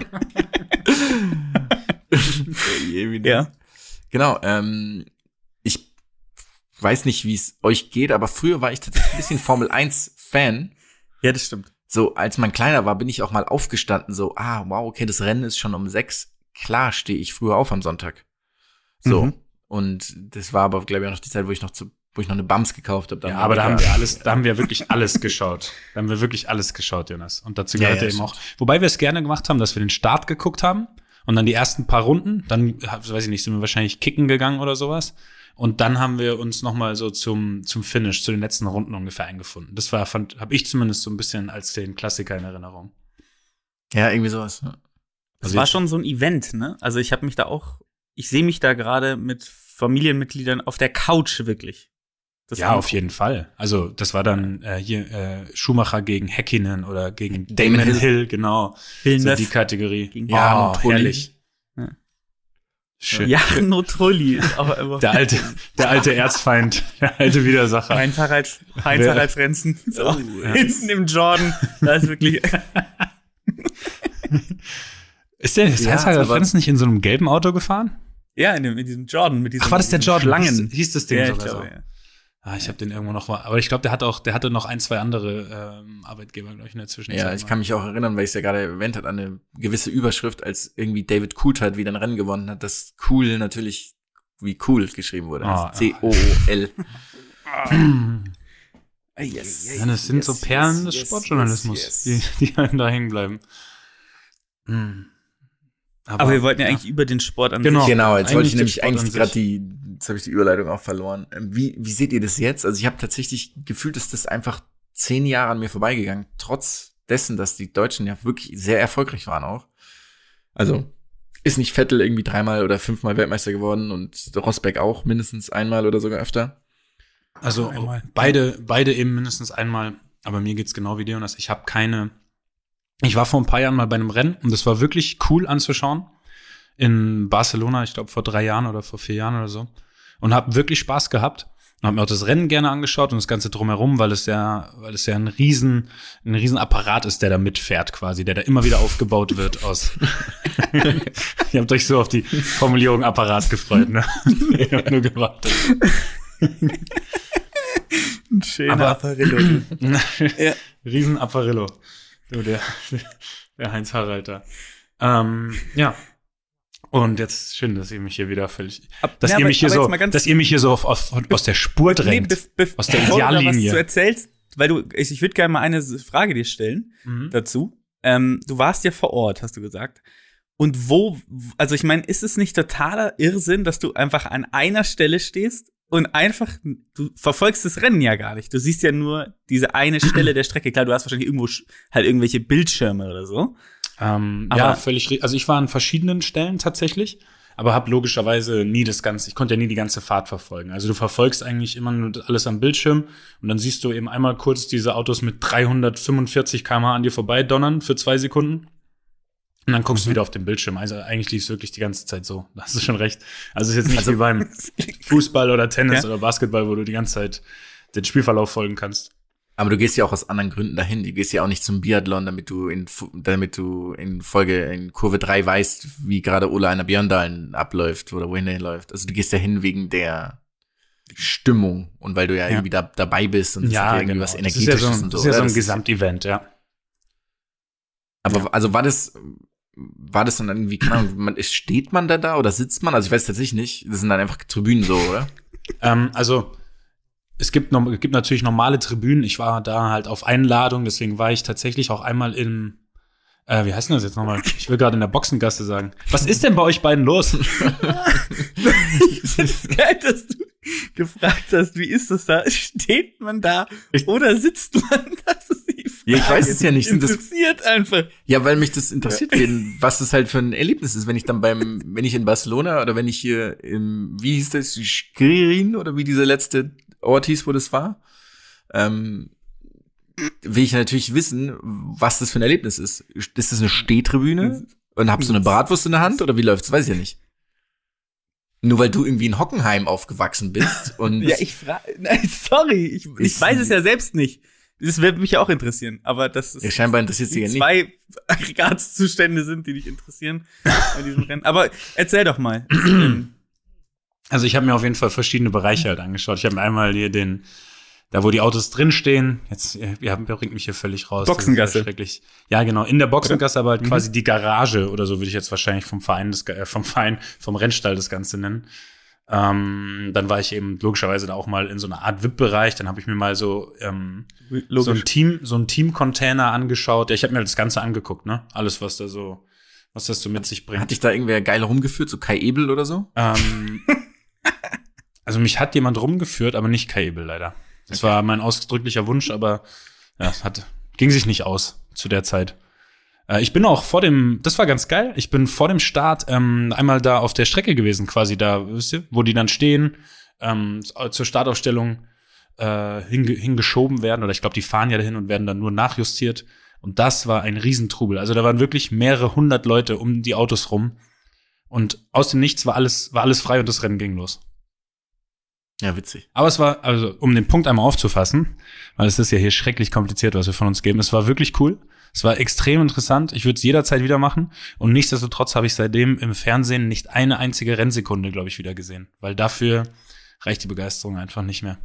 Ja. Genau, ähm, ich weiß nicht, wie es euch geht, aber früher war ich tatsächlich ein bisschen Formel eins Fan. Ja, das stimmt. So, als man kleiner war, bin ich auch mal aufgestanden, so, ah, wow, okay, das Rennen ist schon um sechs. Klar stehe ich früher auf am Sonntag. So. Mhm. Und das war aber, glaube ich, auch noch die Zeit, wo ich noch zu, wo ich noch eine Bams gekauft habe. Ja, aber da haben wir alles, da haben wir wirklich alles geschaut. Da haben wir wirklich alles geschaut, Jonas. Und dazu Ja, gehört ja, eben auch, wobei wir es gerne gemacht haben, dass wir den Start geguckt haben und dann die ersten paar Runden, dann, weiß ich nicht, sind wir wahrscheinlich kicken gegangen oder sowas. Und dann haben wir uns noch mal so zum, zum Finish, zu den letzten Runden ungefähr eingefunden. Das war, fand, habe ich zumindest so ein bisschen als den Klassiker in Erinnerung. Ja, irgendwie sowas. Ja. Das Also war jetzt- schon so ein Event, ne? Also ich habe mich da auch, ich sehe mich da gerade mit Familienmitgliedern auf der Couch wirklich. Das Ja, war auf jeden Fall. Also das war dann äh, hier äh, Schumacher gegen Häkkinen oder gegen Damon Damon Hill. Hill, genau. So Villeneuve die Kategorie. gegen Ja, oh, und Trulli. herrlich. Ja. Schön. Jarno Trulli ist auch immer. Der alte, der alte Erzfeind, der alte Widersacher. Heinz Harald, Heinz Wer- Harald Frenzen. So, Oh, ja. hinten im Jordan. Da ist wirklich. Ist der ist Ja, Heinz Harald aber- Frenz nicht in so einem gelben Auto gefahren? Ja, in, dem, in diesem Jordan mit diesen Ach, war das der diesen Jordan? Schlangen. Hieß, hieß das Ding Ja, ich sogar glaube, so? ja. Ah, ich habe den irgendwo noch mal. Aber ich glaube, der hat auch, der hatte noch ein, zwei andere ähm, Arbeitgeber, glaube ich, in der Zwischenzeit. Ja, ich kann mich auch erinnern, weil ich es ja gerade erwähnt hat, an eine gewisse Überschrift, als irgendwie David Coulthard wieder ein Rennen gewonnen hat, dass cool natürlich wie cool geschrieben wurde. Ah, C O O L. Yes. Ja, das sind so Perlen des Sportjournalismus, Die, die einem da hängen bleiben. Hm. Aber wir wollten ja eigentlich über den Sport an Genau. sich. Genau, jetzt wollte ich Eigentlich nämlich der Sport an eigentlich gerade sich. die, jetzt habe ich die Überleitung auch verloren. Ähm, Wie, wie seht ihr das jetzt? Also ich habe tatsächlich gefühlt, dass das einfach zehn Jahre an mir vorbeigegangen, trotz dessen, dass die Deutschen ja wirklich sehr erfolgreich waren auch. Also ist nicht Vettel irgendwie dreimal oder fünfmal Weltmeister geworden und Rosberg auch mindestens einmal oder sogar öfter. Also Einmal. beide, beide eben mindestens einmal. Aber mir geht's genau wie dir, Jonas. Ich habe keine. Ich war vor ein paar Jahren mal bei einem Rennen und das war wirklich cool anzuschauen. In Barcelona, ich glaube vor drei Jahren oder vor vier Jahren oder so. Und habe wirklich Spaß gehabt. Und habe mir auch das Rennen gerne angeschaut und das Ganze drumherum, weil es ja, weil es ja ein riesen, ein riesen Apparat ist, der da mitfährt quasi, der da immer wieder aufgebaut wird aus. Ihr habt euch so auf die Formulierung Apparat gefreut, ne? Ich hab nur gewartet. Ein schöner Aber- Apparillo. ja. Riesen Apparillo. So, der, der Heinz Harald da. Ähm, ja. Und jetzt schön, dass ihr mich hier wieder völlig, Ab- dass Ja, ihr aber- mich hier aber so, jetzt mal ganz- dass ihr mich hier so auf, auf, aus der Spur drängt. Nee, bef- bef- aus der bevor du da Ideallinie. was du erzählst, weil du, ich, ich würde gerne mal eine Frage dir stellen Mhm. dazu. Ähm, du warst ja vor Ort, hast du gesagt. Und wo, also ich meine, ist es nicht totaler Irrsinn, dass du einfach an einer Stelle stehst und einfach, du verfolgst das Rennen ja gar nicht. Du siehst ja nur diese eine Stelle der Strecke. Klar, du hast wahrscheinlich irgendwo sch- halt irgendwelche Bildschirme oder so. Ähm, Aber- ja, völlig richtig. Also ich war an verschiedenen Stellen tatsächlich, aber habe logischerweise nie das Ganze, ich konnte ja nie die ganze Fahrt verfolgen. Also du verfolgst eigentlich immer nur alles am Bildschirm und dann siehst du eben einmal kurz diese Autos mit dreihundertfünfundvierzig Kilometer pro Stunde an dir vorbei donnern für zwei Sekunden. Und dann guckst du wieder auf den Bildschirm. Also eigentlich lief es wirklich die ganze Zeit so. Da hast du schon recht. Also es ist jetzt nicht Also- wie beim Fußball oder Tennis Ja. oder Basketball, wo du die ganze Zeit den Spielverlauf folgen kannst. Aber du gehst ja auch aus anderen Gründen dahin. Du gehst ja auch nicht zum Biathlon, damit du in, Fu- damit du in Folge, in Kurve drei weißt, wie gerade Ola einer Björndalen abläuft oder wohin der hinläuft. Also du gehst ja hin wegen der Stimmung und weil du ja, Ja. irgendwie da, dabei bist und es hat ja irgendwie was Das ist Energetisches ja so ein, und so. das ist ja so oder? ein Das ist- Gesamtevent, ja. Aber also war das, war das dann irgendwie, keine Ahnung, man, steht man da da oder sitzt man? Also ich weiß tatsächlich nicht. Das sind dann einfach Tribünen so, oder? Ähm, also es gibt, noch, es gibt natürlich normale Tribünen. Ich war da halt auf Einladung, deswegen war ich tatsächlich auch einmal in, äh, wie heißt denn das jetzt nochmal? Ich will gerade in der Boxengasse sagen. Was ist denn bei euch beiden los? Das ist geil, dass du gefragt hast, wie ist das da? Steht man da oder sitzt man? Das ist die Frage. Ja, ich weiß es ja nicht. Sind das- Interessiert einfach. Ja, weil mich das interessiert, wen- was das halt für ein Erlebnis ist, wenn ich dann beim, wenn ich in Barcelona oder wenn ich hier im, wie hieß das, Schkirin oder wie dieser letzte Ort hieß, wo das war, ähm, will ich natürlich wissen, was das für ein Erlebnis ist. Ist das eine Stehtribüne und hab so eine Bratwurst in der Hand oder wie läuft's? Weiß ich ja nicht. Nur weil du irgendwie in Hockenheim aufgewachsen bist und Ja, ich frage, nein, sorry, ich, ich Ich- weiß es ja selbst nicht. Das würde mich ja auch interessieren, aber das ist ja, scheinbar interessiert sie die ja nicht. zwei Aggregatzustände sind, die dich interessieren bei diesem Rennen. Aber erzähl doch mal. Ähm, Also ich habe mir auf jeden Fall verschiedene Bereiche halt angeschaut. Ich habe mir einmal hier den, da wo die Autos drinstehen, jetzt, ihr, ihr bringt mich hier völlig raus. Boxengasse. Das ist ja schrecklich. Ja, genau, in der Boxengasse, aber halt Mhm. quasi die Garage oder so würde ich jetzt wahrscheinlich vom Verein, des, äh, vom Verein, vom Rennstall das Ganze nennen. Ähm, dann war ich eben logischerweise da auch mal in so einer Art V I P-Bereich. Dann habe ich mir mal so, ähm, so ein Team, so ein Team-Container angeschaut. Ja, ich habe mir das Ganze angeguckt, ne? Alles, was da so, was das so mit sich bringt. Hat dich da irgendwer geil rumgeführt, so Kai Ebel oder so? Ähm, also mich hat jemand rumgeführt, aber nicht Kai Ebel leider. Das war mein ausdrücklicher Wunsch, aber ja, es hat, ging sich nicht aus zu der Zeit. Äh, ich bin auch vor dem, das war ganz geil, ich bin vor dem Start ähm, einmal da auf der Strecke gewesen, quasi da, wisst ihr, wo die dann stehen, ähm, zur Startaufstellung äh, hinge- hingeschoben werden. Oder ich glaube, die fahren ja dahin und werden dann nur nachjustiert. Und das war ein Riesentrubel. Also da waren wirklich mehrere hundert Leute um die Autos rum. Und aus dem Nichts war alles, war alles frei und das Rennen ging los. Ja, witzig. Aber es war, also um den Punkt einmal aufzufassen, weil es ist ja hier schrecklich kompliziert, was wir von uns geben. Es war wirklich cool. Es war extrem interessant. Ich würde es jederzeit wieder machen. Und nichtsdestotrotz habe ich seitdem im Fernsehen nicht eine einzige Rennsekunde, glaube ich, wieder gesehen. Weil dafür reicht die Begeisterung einfach nicht mehr.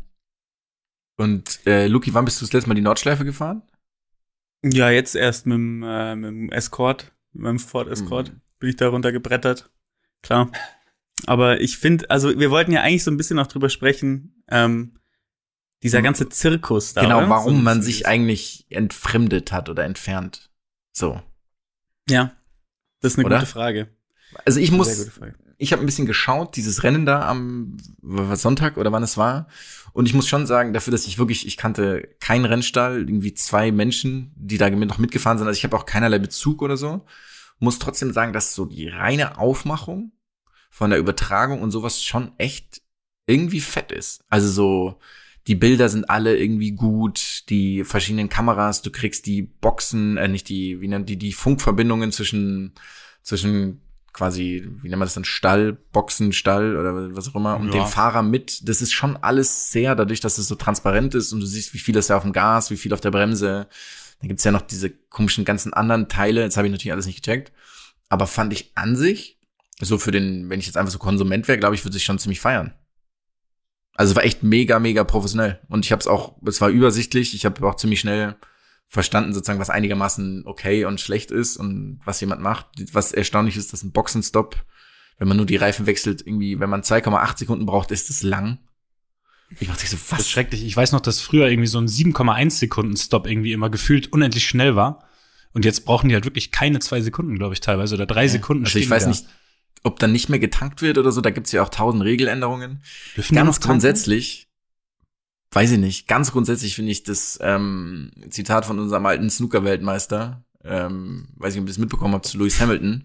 Und äh, Luki, wann bist du das letzte Mal die Nordschleife gefahren? Ja, jetzt erst mit dem, äh, mit dem Escort, mit meinem Ford Escort, mhm. bin ich da runtergebrettert. Klar. Aber ich finde, also wir wollten ja eigentlich so ein bisschen noch drüber sprechen, ähm, dieser ganze Zirkus da. Genau, oder? warum so, man sich eigentlich entfremdet hat oder entfernt. So. Ja, das ist eine oder? gute Frage. Also ich muss, Sehr gute Frage. Ich habe ein bisschen geschaut, dieses Rennen da am Sonntag oder wann es war. Und ich muss schon sagen, dafür, dass ich wirklich, ich kannte keinen Rennstall, irgendwie zwei Menschen, die da noch mitgefahren sind. Also ich habe auch keinerlei Bezug oder so. Muss trotzdem sagen, dass so die reine Aufmachung von der Übertragung und sowas schon echt irgendwie fett ist. Also so, die Bilder sind alle irgendwie gut, die verschiedenen Kameras, du kriegst die Boxen, äh, nicht die, wie nennt die, die Funkverbindungen zwischen, zwischen quasi, wie nennt man das dann, Stall, Boxen, Stall oder was auch immer, und ja. dem Fahrer mit. Das ist schon alles sehr, dadurch, dass es so transparent ist und du siehst, wie viel ist ja auf dem Gas, wie viel auf der Bremse. Dann gibt's ja noch diese komischen ganzen anderen Teile, jetzt habe ich natürlich alles nicht gecheckt, aber fand ich an sich, so für den, wenn ich jetzt einfach so Konsument wäre, glaube ich, würde ich schon ziemlich feiern. Also es war echt mega, mega professionell. Und ich habe es auch, es war übersichtlich, ich habe auch ziemlich schnell verstanden, sozusagen, was einigermaßen okay und schlecht ist und was jemand macht. Was erstaunlich ist, dass ein Boxenstopp, wenn man nur die Reifen wechselt, irgendwie, wenn man zwei Komma acht Sekunden braucht, ist das lang. Ich dachte so, was? Das ist schrecklich. Ich weiß noch, dass früher irgendwie so ein sieben Komma eins Sekunden Stop irgendwie immer gefühlt unendlich schnell war. Und jetzt brauchen die halt wirklich keine zwei Sekunden, glaube ich, teilweise. Oder drei ja. Sekunden. Also ich weiß da. nicht, ob dann nicht mehr getankt wird oder so. Da gibt's ja auch tausend Regeländerungen. Dürfen Ganz grundsätzlich, weiß ich nicht, ganz grundsätzlich finde ich das ähm, Zitat von unserem alten Snooker-Weltmeister, ähm, weiß nicht, ob ihr das mitbekommen habt, zu Lewis Hamilton,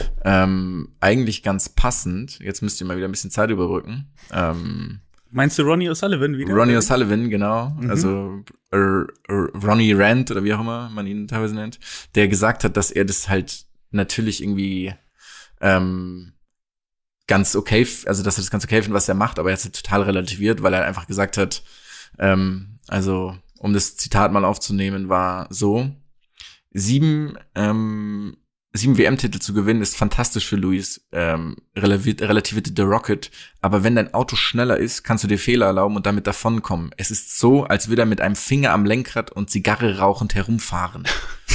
ähm, eigentlich ganz passend. Jetzt müsst ihr mal wieder ein bisschen Zeit überbrücken. Ähm, Meinst du Ronnie O'Sullivan wieder? Ronnie O'Sullivan, genau. Mhm. Also äh, äh, Ronnie Rand oder wie auch immer man ihn teilweise nennt, der gesagt hat, dass er das halt natürlich irgendwie ähm, ganz okay, also dass er das ganz okay findet, was er macht, aber er hat es total relativiert, weil er einfach gesagt hat, ähm, also um das Zitat mal aufzunehmen, war so, sieben ähm, sieben W M-Titel zu gewinnen ist fantastisch für Lewis, ähm, relativiert, relativierte The Rocket, aber wenn dein Auto schneller ist, kannst du dir Fehler erlauben und damit davonkommen. Es ist so, als würde er mit einem Finger am Lenkrad und Zigarre rauchend herumfahren.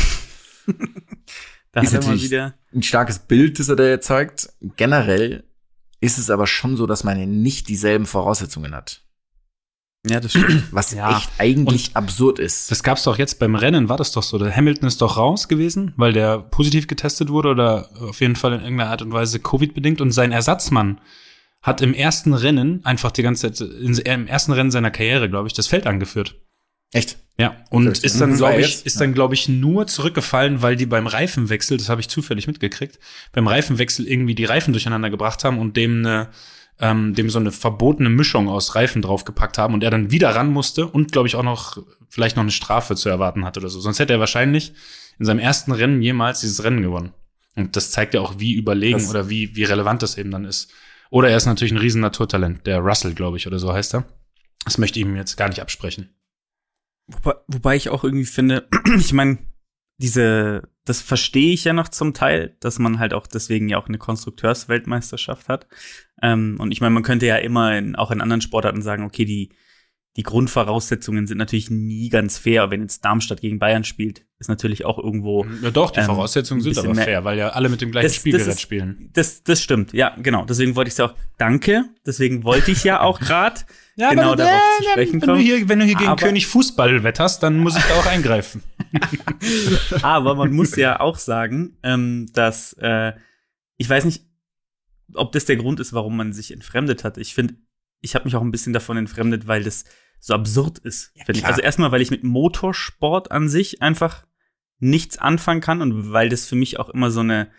Da ist hat er mal natürlich wieder ein starkes Bild, das er da erzeugt. Generell ist es aber schon so, dass man ja nicht dieselben Voraussetzungen hat. Ja, das stimmt. Was ja. echt eigentlich und absurd ist. Das gab's doch jetzt beim Rennen, war das doch so. Der Hamilton ist doch raus gewesen, weil der positiv getestet wurde oder auf jeden Fall in irgendeiner Art und Weise Covid-bedingt. Und sein Ersatzmann hat im ersten Rennen einfach die ganze Zeit, im ersten Rennen seiner Karriere, glaube ich, das Feld angeführt. Echt? Ja, und okay. ist dann, glaube ich, jetzt? ist dann, glaube ich, nur zurückgefallen, weil die beim Reifenwechsel, das habe ich zufällig mitgekriegt, beim Reifenwechsel irgendwie die Reifen durcheinander gebracht haben und dem eine, ähm, dem so eine verbotene Mischung aus Reifen draufgepackt haben und er dann wieder ran musste und, glaube ich, auch noch vielleicht noch eine Strafe zu erwarten hatte oder so. Sonst hätte er wahrscheinlich in seinem ersten Rennen jemals dieses Rennen gewonnen. Und das zeigt ja auch, wie überlegen das oder wie, wie relevant das eben dann ist. Oder er ist natürlich ein riesen Naturtalent, der Russell, glaube ich, oder so heißt er. Das möchte ich ihm jetzt gar nicht absprechen. Wobei, wobei ich auch irgendwie finde, ich meine, diese, das verstehe ich ja noch zum Teil, dass man halt auch deswegen ja auch eine Konstrukteursweltmeisterschaft hat. Ähm, und ich meine, man könnte ja immer in, auch in anderen Sportarten sagen, okay, die, die Grundvoraussetzungen sind natürlich nie ganz fair. Wenn jetzt Darmstadt gegen Bayern spielt, ist natürlich auch irgendwo. Ja, doch, die ähm, Voraussetzungen sind aber fair, weil ja alle mit dem gleichen das, Spielgerät das ist, spielen. Das, das stimmt, ja, genau. Deswegen wollte ich ja auch, danke, deswegen wollte ich ja auch gerade ja, genau aber, darauf äh, zu sprechen wenn kommen. Du hier, wenn du hier gegen aber, König Fußball wetterst, dann muss ich da auch eingreifen. Aber man muss ja auch sagen, ähm, dass äh, ich weiß nicht, ob das der Grund ist, warum man sich entfremdet hat. Ich finde, ich habe mich auch ein bisschen davon entfremdet, weil das so absurd ist. Ja, ich. Also erstmal, weil ich mit Motorsport an sich einfach nichts anfangen kann und weil das für mich auch immer so eine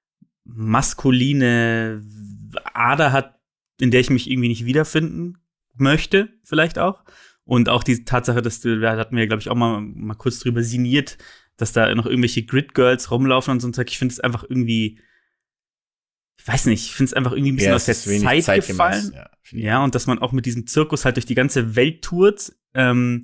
maskuline Ader hat, in der ich mich irgendwie nicht wiederfinden möchte, vielleicht auch. Und auch die Tatsache, dass du, da hatten wir, glaube ich, auch mal, mal kurz drüber sinniert, dass da noch irgendwelche Grid-Girls rumlaufen und so ein Zeug. Ich finde es einfach irgendwie, ich weiß nicht, ich finde es einfach irgendwie ein bisschen Ja, aus der es ist wenig Zeit zeitgemäß, gefallen. ja. Ja, und dass man auch mit diesem Zirkus halt durch die ganze Welt tourt, ähm,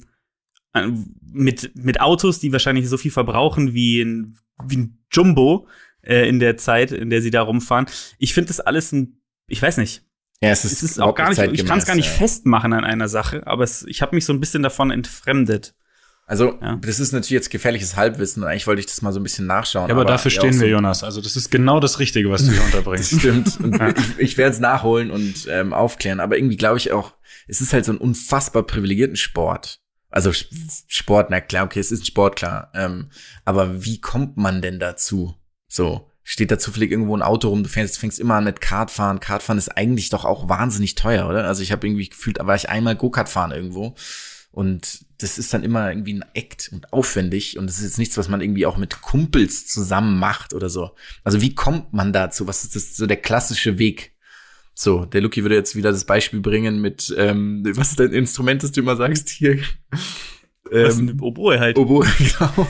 mit, mit Autos, die wahrscheinlich so viel verbrauchen wie ein, wie ein Jumbo äh, in der Zeit, in der sie da rumfahren. Ich finde das alles ein, ich weiß nicht. Ja, es ist, Es ist auch gar nicht, ich kann es gar nicht ja. festmachen an einer Sache, aber es, ich habe mich so ein bisschen davon entfremdet. Also, Ja. das ist natürlich jetzt gefährliches Halbwissen und eigentlich wollte ich das mal so ein bisschen nachschauen. Ja, aber, dafür ja, stehen auch wir, so, Jonas. Also das ist genau das Richtige, was du hier unterbringst. Das stimmt. Und ich ich werde es nachholen und ähm, aufklären. Aber irgendwie glaube ich auch, es ist halt so ein unfassbar privilegierten Sport. Also Sport, na klar, okay, es ist ein Sport, klar. Ähm, aber wie kommt man denn dazu? So, steht da zufällig irgendwo ein Auto rum, du fängst, fängst immer an mit Kartfahren. Kartfahren ist eigentlich doch auch wahnsinnig teuer, oder? Also ich habe irgendwie gefühlt, da war ich einmal Go-Kart fahren irgendwo. Und das ist dann immer irgendwie ein Act und aufwendig. Und das ist jetzt nichts, was man irgendwie auch mit Kumpels zusammen macht oder so. Also wie kommt man dazu? Was ist das so der klassische Weg? So, der Luki würde jetzt wieder das Beispiel bringen mit, ähm, was ist dein Instrument, das du immer sagst hier? Was ähm, ein Oboe halt. Oboe, genau.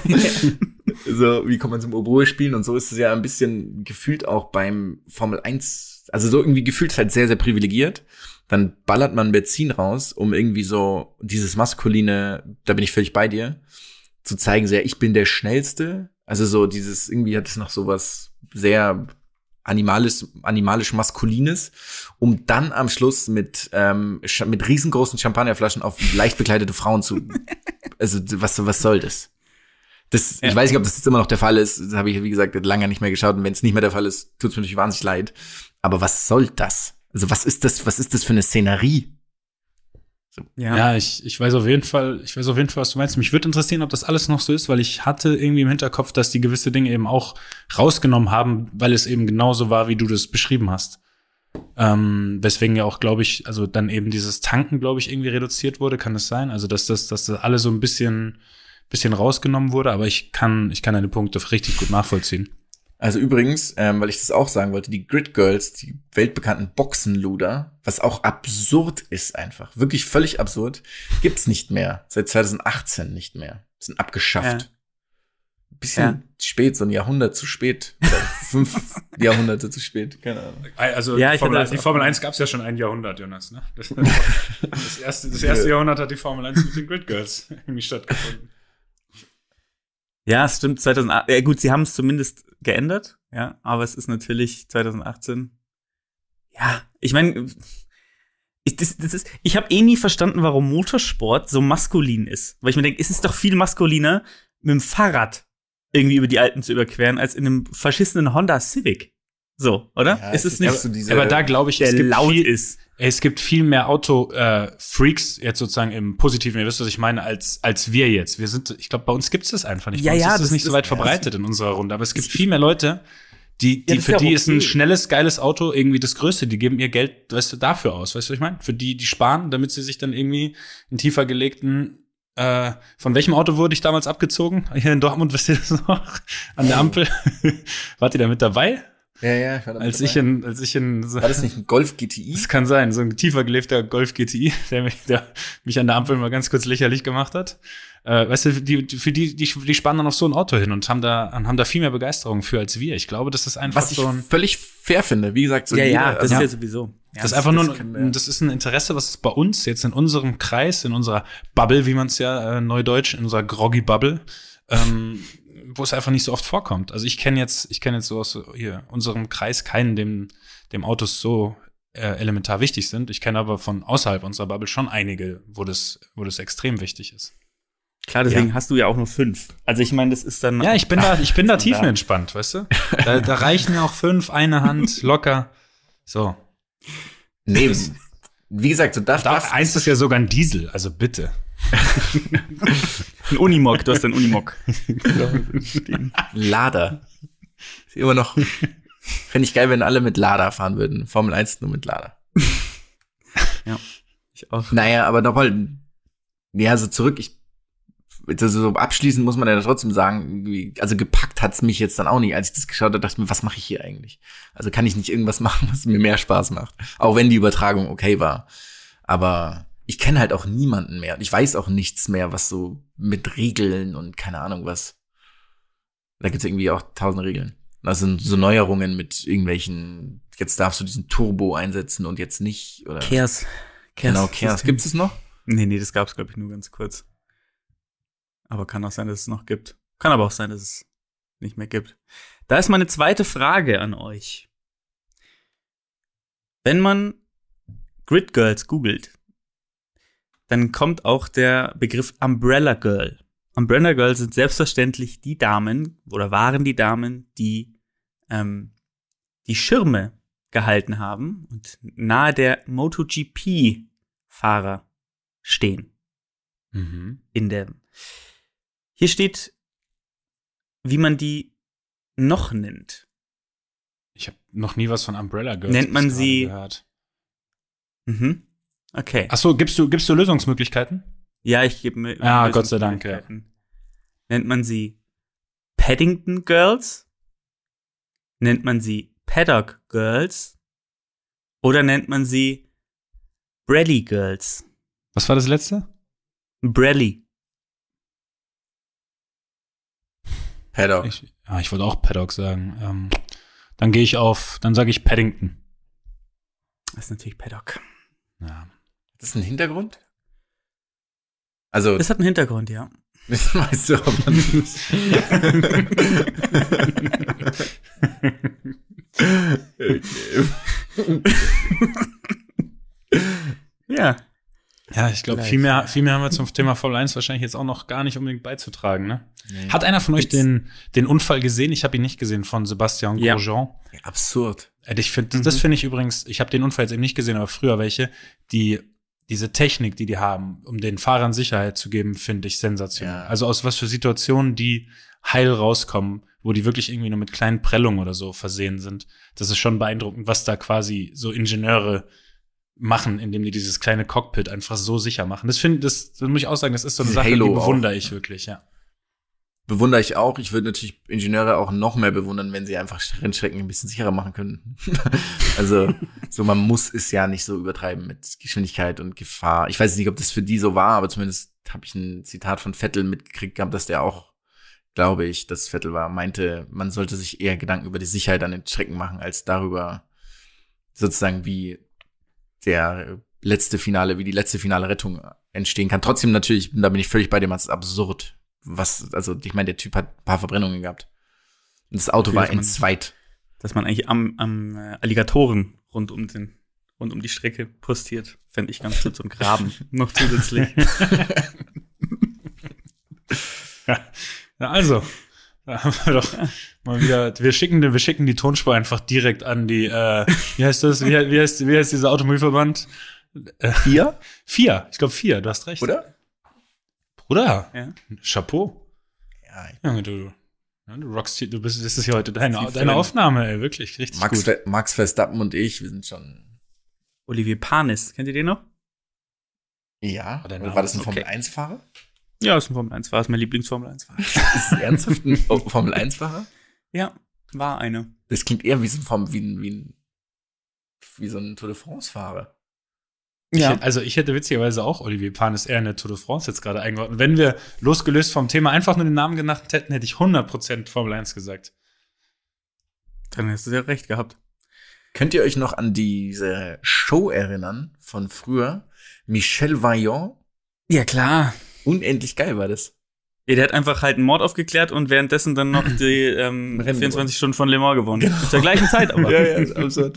So, wie kommt man zum Oboe spielen? Und so ist es ja ein bisschen gefühlt auch beim Formel eins, also so irgendwie gefühlt halt sehr, sehr privilegiert. Dann ballert man Benzin raus, um irgendwie so dieses maskuline, da bin ich völlig bei dir, zu zeigen, sehr, ich bin der Schnellste. Also so dieses, irgendwie hat es noch so was sehr animalisch, animalisch maskulines, um dann am Schluss mit ähm, mit riesengroßen Champagnerflaschen auf leicht bekleidete Frauen zu, also was was soll das? Das Ja. Ich weiß nicht, ob das jetzt immer noch der Fall ist. Das habe ich wie gesagt lange nicht mehr geschaut und wenn es nicht mehr der Fall ist, tut es mir natürlich wahnsinnig leid. Aber was soll das? Also was ist das? Was ist das für eine Szenerie? So. Ja. Ja, ich, ich weiß auf jeden Fall, ich weiß auf jeden Fall, was du meinst. Mich würde interessieren, ob das alles noch so ist, weil ich hatte irgendwie im Hinterkopf, dass die gewisse Dinge eben auch rausgenommen haben, weil es eben genauso war, wie du das beschrieben hast. Ähm, weswegen ja auch, glaube ich, also dann eben dieses Tanken, glaube ich, irgendwie reduziert wurde, kann es sein? Also, dass das, dass das alles so ein bisschen, bisschen rausgenommen wurde, aber ich kann, ich kann deine Punkte richtig gut nachvollziehen. Also übrigens, ähm, weil ich das auch sagen wollte, die Grid Girls, die weltbekannten Boxenluder, was auch absurd ist einfach, wirklich völlig absurd, gibt's nicht mehr, seit zwanzig achtzehn nicht mehr, sind abgeschafft. Ja. Bisschen Ja. spät, so ein Jahrhundert zu spät, oder fünf Jahrhunderte zu spät, keine Ahnung. Also Ja, die, ich Formel, hatte das die auch- Formel eins gab's ja schon ein Jahrhundert, Jonas, ne? Das, das erste, das erste Jahrhundert hat die Formel eins mit den Grid Girls irgendwie stattgefunden. Ja, es stimmt, zweitausendacht. Ja, gut, sie haben es zumindest geändert, ja, aber es ist natürlich zwanzig achtzehn. Ja, ich meine, ich, das, das ist, ich habe eh nie verstanden, warum Motorsport so maskulin ist. Weil ich mir denke, es ist doch viel maskuliner, mit dem Fahrrad irgendwie über die Alpen zu überqueren, als in einem verschissenen Honda Civic. So, oder? Ja, ist es es ist nicht, auch so diese- Aber da glaube ich, der es gibt laut viel, ist? es gibt viel mehr Auto-Freaks, jetzt sozusagen im Positiven, ihr wisst, was ich meine, als, als wir jetzt. Wir sind, ich glaube, bei uns gibt es das einfach nicht. Ja, bei uns ja, ist das, das- nicht so das- weit ja, verbreitet in unserer Runde. Aber es gibt viel mehr Leute, die, die das ist für ja die auch ist ein okay. schnelles, geiles Auto irgendwie das Größte. Die geben ihr Geld, weißt du, dafür aus. Weißt du, was ich meine? Für die, die sparen, damit sie sich dann irgendwie einen tiefer gelegten Äh, von welchem Auto wurde ich damals abgezogen? Hier in Dortmund, wisst ihr das noch? An der Ampel. Wart ihr da mit dabei? Ja, ja, ich war da mit Als dabei. ich in, als ich in, so, War das nicht ein Golf G T I? das kann sein, so ein tiefer gelebter Golf G T I, der mich, der mich an der Ampel mal ganz kurz lächerlich gemacht hat. Äh, weißt du, die, die, für die, die, die spannen dann auf so ein Auto hin und haben da, haben da viel mehr Begeisterung für als wir. Ich glaube, das ist einfach Was ich so ein, völlig fair finde. Wie gesagt, so Ja, jeder, ja, das also, ist ja sowieso. Ja, das ist einfach nur, können wir- das ist ein Interesse, was bei uns jetzt in unserem Kreis, in unserer Bubble, wie man es ja äh, neudeutsch, in unserer Groggy Bubble, ähm, wo es einfach nicht so oft vorkommt. Also ich kenne jetzt, ich kenne jetzt so aus hier unserem Kreis keinen, dem, dem Autos so äh, elementar wichtig sind. Ich kenne aber von außerhalb unserer Bubble schon einige, wo das, wo das extrem wichtig ist. Klar, deswegen Ja. hast du ja auch nur fünf. Also ich meine, das ist dann. Ja, ich bin da, ich bin da Ja. tiefenentspannt, weißt du? Da, da reichen ja auch fünf, eine Hand, locker. So. Nee, wie gesagt, so darf, Da, darf eins ist ja sogar ein Diesel, also bitte. Ein Unimog, du hast einen Unimog. Lader. Ist immer noch. Fände ich geil, wenn alle mit Lader fahren würden. Formel eins nur mit Lader. Ich auch. Naja, aber nochmal, ja, so zurück, ich also so abschließend muss man ja trotzdem sagen, irgendwie, also gepackt hat's mich jetzt dann auch nicht. Als ich das geschaut habe, dachte ich mir, was mache ich hier eigentlich? Also kann ich nicht irgendwas machen, was mir mehr Spaß macht? Auch wenn die Übertragung okay war. Aber ich kenne halt auch niemanden mehr. Und ich weiß auch nichts mehr, was so mit Regeln und keine Ahnung was. Da gibt's irgendwie auch tausend Regeln. Das sind so Neuerungen mit irgendwelchen, jetzt darfst du diesen Turbo einsetzen und jetzt nicht. Oder Chaos. Genau, Chaos. Gibt es noch? Nee, nee, das gab's, glaube ich, nur ganz kurz. Aber kann auch sein, dass es noch gibt. Kann aber auch sein, dass es nicht mehr gibt. Da ist meine zweite Frage an euch. Wenn man Grid Girls googelt, dann kommt auch der Begriff Umbrella Girl. Umbrella Girls sind selbstverständlich die Damen oder waren die Damen, die ähm, die Schirme gehalten haben und nahe der MotoGP-Fahrer stehen. Mhm. In der. Hier steht, wie man die noch nennt. Ich habe noch nie was von Umbrella Girls Nennt man bis gerade sie- gehört. Mhm. Okay. Ach so, gibst du gibst du Lösungsmöglichkeiten? Ja, ich gebe mir. Ah, Gott sei Dank, ja. Nennt man sie Paddington Girls? Nennt man sie Paddock Girls? Oder nennt man sie Brelly Girls? Was war das letzte? Brelly. Paddock. Ich, ah, ich wollte auch Paddock sagen. Ähm, dann gehe ich auf, dann sage ich Paddington. Das ist natürlich Paddock. Ja. Das ist ein Hintergrund? Also, Das hat einen Hintergrund, ja. das weißt du, ob man Ja. Ja, ich glaube, Vielleicht, viel mehr, ja. viel mehr haben wir zum Thema Formel eins wahrscheinlich jetzt auch noch gar nicht unbedingt beizutragen, ne? Nee. Hat einer von euch Gibt's- den, den Unfall gesehen? Ich habe ihn nicht gesehen von Sebastian Ja. Grosjean. Ja, absurd. Äh, Ich finde, Mhm. das finde ich übrigens, ich habe den Unfall jetzt eben nicht gesehen, aber früher welche, die diese Technik, die die haben, um den Fahrern Sicherheit zu geben, finde ich sensationell. Ja. Also aus was für Situationen die heil rauskommen, wo die wirklich irgendwie nur mit kleinen Prellungen oder so versehen sind. Das ist schon beeindruckend, was da quasi so Ingenieure machen, indem die dieses kleine Cockpit einfach so sicher machen. Das finde, das, das muss ich auch sagen, das ist so eine Diese Sache, Halo die bewundere auch. ich wirklich, ja. Bewundere ich auch. Ich würde natürlich Ingenieure auch noch mehr bewundern, wenn sie einfach Rennstrecken ein bisschen sicherer machen können. Also, so man muss es ja nicht so übertreiben mit Geschwindigkeit und Gefahr. Ich weiß nicht, ob das für die so war, aber zumindest habe ich ein Zitat von Vettel mitgekriegt gehabt, dass der auch, glaube ich, dass Vettel war, meinte, man sollte sich eher Gedanken über die Sicherheit an den Strecken machen, als darüber sozusagen, wie der letzte Finale, wie die letzte finale Rettung entstehen kann. Trotzdem natürlich, da bin ich völlig bei dem, es ist absurd. Was, also ich meine, der Typ hat ein paar Verbrennungen gehabt. Und das Auto war Natürlich, man- entzweit. Dass man eigentlich am, am äh, Alligatoren rund um den, rund um die Strecke postiert, fände ich ganz gut zum Graben noch zusätzlich. Ja, also, da haben wir doch mal wieder, wir schicken, wir schicken die Tonspur einfach direkt an die, äh, wie heißt das, wie, wie heißt, wie heißt dieser Automobilverband? Äh, Vier? Vier, ich glaube vier, du hast recht. Oder? Bruder, Ja. Chapeau. Ja, ich- Junge, du, ja, du rockst hier, du bist, das ist ja heute deine, Tief deine drin. Aufnahme, ey, wirklich, richtig Max, gut. Ver- Max Verstappen und ich, wir sind schon. Olivier Panis, kennt ihr den noch? Ja. Oh, der Oder Name war das ein ist Formel okay. eins Fahrer? Ja, ist ein Formel eins Fahrer, ist mein Lieblings-Formel eins Fahrer. Ist das ernsthaft ein Formel eins Fahrer? Ja, war eine. Das klingt eher wie so ein Form, wie ein, wie ein, wie so ein Tour de France Fahrer. Ich hätte, also ich hätte witzigerweise auch Olivier Panis eher in der Tour de France jetzt gerade eingeordnet. Wenn wir losgelöst vom Thema einfach nur den Namen genannt hätten, hätte ich hundert Prozent Formel eins gesagt. Dann hast du ja recht gehabt. Könnt ihr euch noch an diese Show erinnern von früher? Michel Vaillant? Ja, klar. Unendlich geil war das. Ja, der hat einfach halt einen Mord aufgeklärt und währenddessen dann noch die ähm, Rennen vierundzwanzig Stunden von Le Mans gewonnen. Zur gleichen Zeit aber. Ja, ja, ist absurd.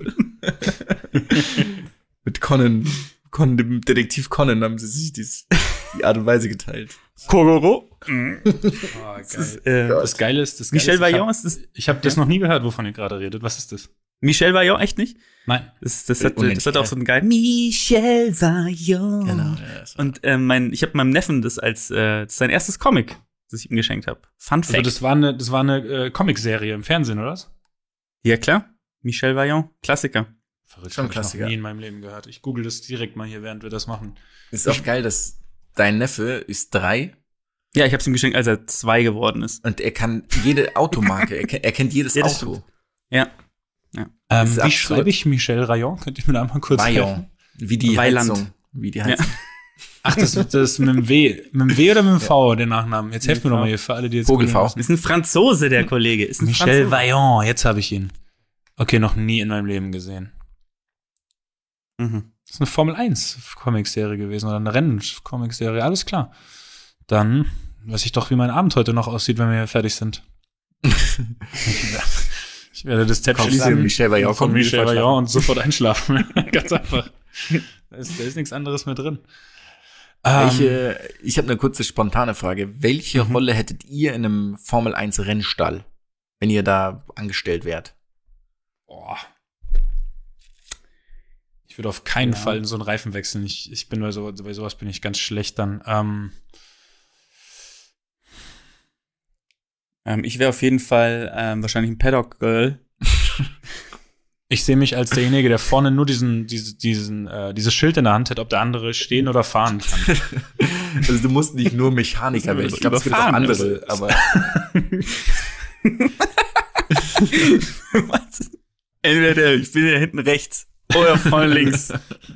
Mit Conan, Conan, dem Detektiv Conan haben sie sich dies, die Art und Weise geteilt. Kogoro. Oh, geil. Äh, Das Geile ist, das Geile Michel ist, Vaillant ich ist das. hab, ich habe das noch nie gehört, wovon ihr gerade redet. Was ist das? Michel Vaillant, echt nicht? Nein. Das, das, Äh, hat, das unendlich hat auch geil. so einen geilen Michel Vaillant. Genau. Ja, das war- Und äh, mein, ich habe meinem Neffen das als äh, das ist sein erstes Comic, das ich ihm geschenkt habe. Fun Also Fact. das war eine, das war eine äh, Comicserie im Fernsehen, oder was? Ja, klar. Michel Vaillant, Klassiker. Verrückt, Schon hab ich noch Klassiker. nie in meinem Leben gehört. Ich google das direkt mal hier, während wir das machen. ist auch geil, dass dein Neffe ist drei Ja, ich habe es ihm geschenkt, als er zwei geworden ist. Und er kann jede Automarke, er, er kennt jedes Ja, das Auto. stimmt. Ja. Ähm, Das ist wie absurd. schreibe ich Michel Rayon? Könnt ihr mir da mal kurz helfen? Vaillant. Wie die Weiland. Heizung. Wie die Heizung. Ach, das ist das mit dem W. Mit dem W oder mit dem V, der Nachnamen? Jetzt helft mir doch mal hier für alle, die jetzt Vogel V. googeln Ist ein Franzose, der Kollege. Ist ein müssen. Michel Franzose. Vaillant, jetzt habe ich ihn. Okay, noch nie in meinem Leben gesehen. Mhm. Das ist eine Formel eins Comicserie gewesen oder eine Rennen-Comicserie, alles klar. Dann weiß ich doch, wie mein Abend heute noch aussieht, wenn wir hier fertig sind. Ich werde das Tab Kommst schließen du Michel Vaillant von vom Michel Michel Vaillant und sofort einschlafen. Ganz einfach. Da ist, da ist nichts anderes mehr drin. Ähm, Welche, ich habe eine kurze spontane Frage. Welche Mhm. Rolle hättet ihr in einem Formel eins Rennstall, wenn ihr da angestellt wärt? boah. Ich würde auf keinen Ja. Fall in so einen Reifen wechseln. Ich, ich bin bei, so, bei sowas bin ich ganz schlecht dann. Ähm, Ähm, ich wäre auf jeden Fall ähm, wahrscheinlich ein Paddock-Girl. ich sehe mich als derjenige, der vorne nur diesen, diese, diesen, äh, dieses Schild in der Hand hat, ob der andere stehen oder fahren kann. Also du musst nicht nur Mechaniker werden. Ich glaube, es gibt auch Überfahren. andere. Aber Was? Entweder der, ich bin ja hinten rechts oder vorne links.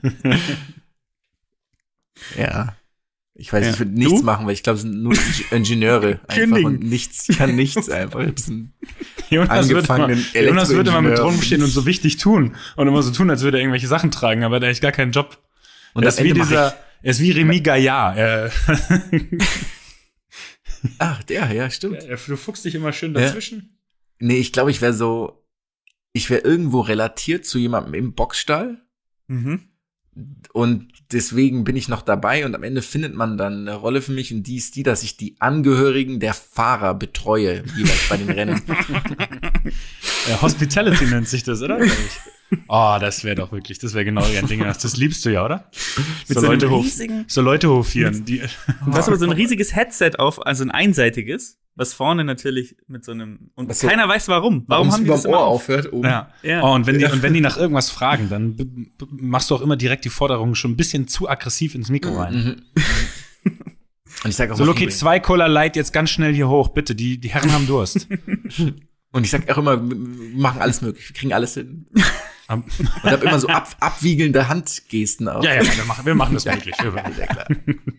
ja. Ich weiß, Ja. ich würde nichts Du? machen, weil ich glaube, es sind nur Inge- Ingenieure einfach Kündigen. und nichts. Ich kann nichts einfach. Ich bin Jonas würde, mal, angefangenen Jonas würde mal mit Elektroingenieur. rumstehen und so wichtig tun und immer so tun, als würde er irgendwelche Sachen tragen, aber der hat eigentlich gar keinen Job. Und er am ist wie Ende mach dieser, er ist wie Remy Gaillard. Er, ich, ach, der, ja, stimmt. er, du fuchst dich immer schön dazwischen. Nee, ich glaube, ich wäre so, ich wäre irgendwo relatiert zu jemandem im Boxstall. Mhm. Und deswegen bin ich noch dabei und am Ende findet man dann eine Rolle für mich und die ist die, dass ich die Angehörigen der Fahrer betreue, jeweils bei den Rennen. Ja, Hospitality nennt sich das, oder? Oh, das wäre doch wirklich, das wäre genau ein Ding. Das liebst du ja, oder? Mit so, so einem Leute hof, riesigen, so Leute hofieren. Die, du hast aber so ein riesiges Headset auf, also ein einseitiges, was vorne natürlich mit so einem, und Was so- keiner weiß warum. Warum haben die das immer auf? aufhört? Oben. ja. Ja. Oh, und wenn die, und wenn die nach irgendwas fragen, dann b- b- machst du auch immer direkt die Forderungen schon ein bisschen zu aggressiv ins Mikro rein. Mhm. Und ich sag auch So, immer, Loki, zwei Cola Light jetzt ganz schnell hier hoch, bitte. Die, die Herren haben Durst. und ich sag auch immer, wir machen alles möglich, wir kriegen alles hin. Am- Und hab immer so ab, abwiegelnde Handgesten auch. ja, ja, wir machen, wir machen das wirklich. Wir machen- sehr klar.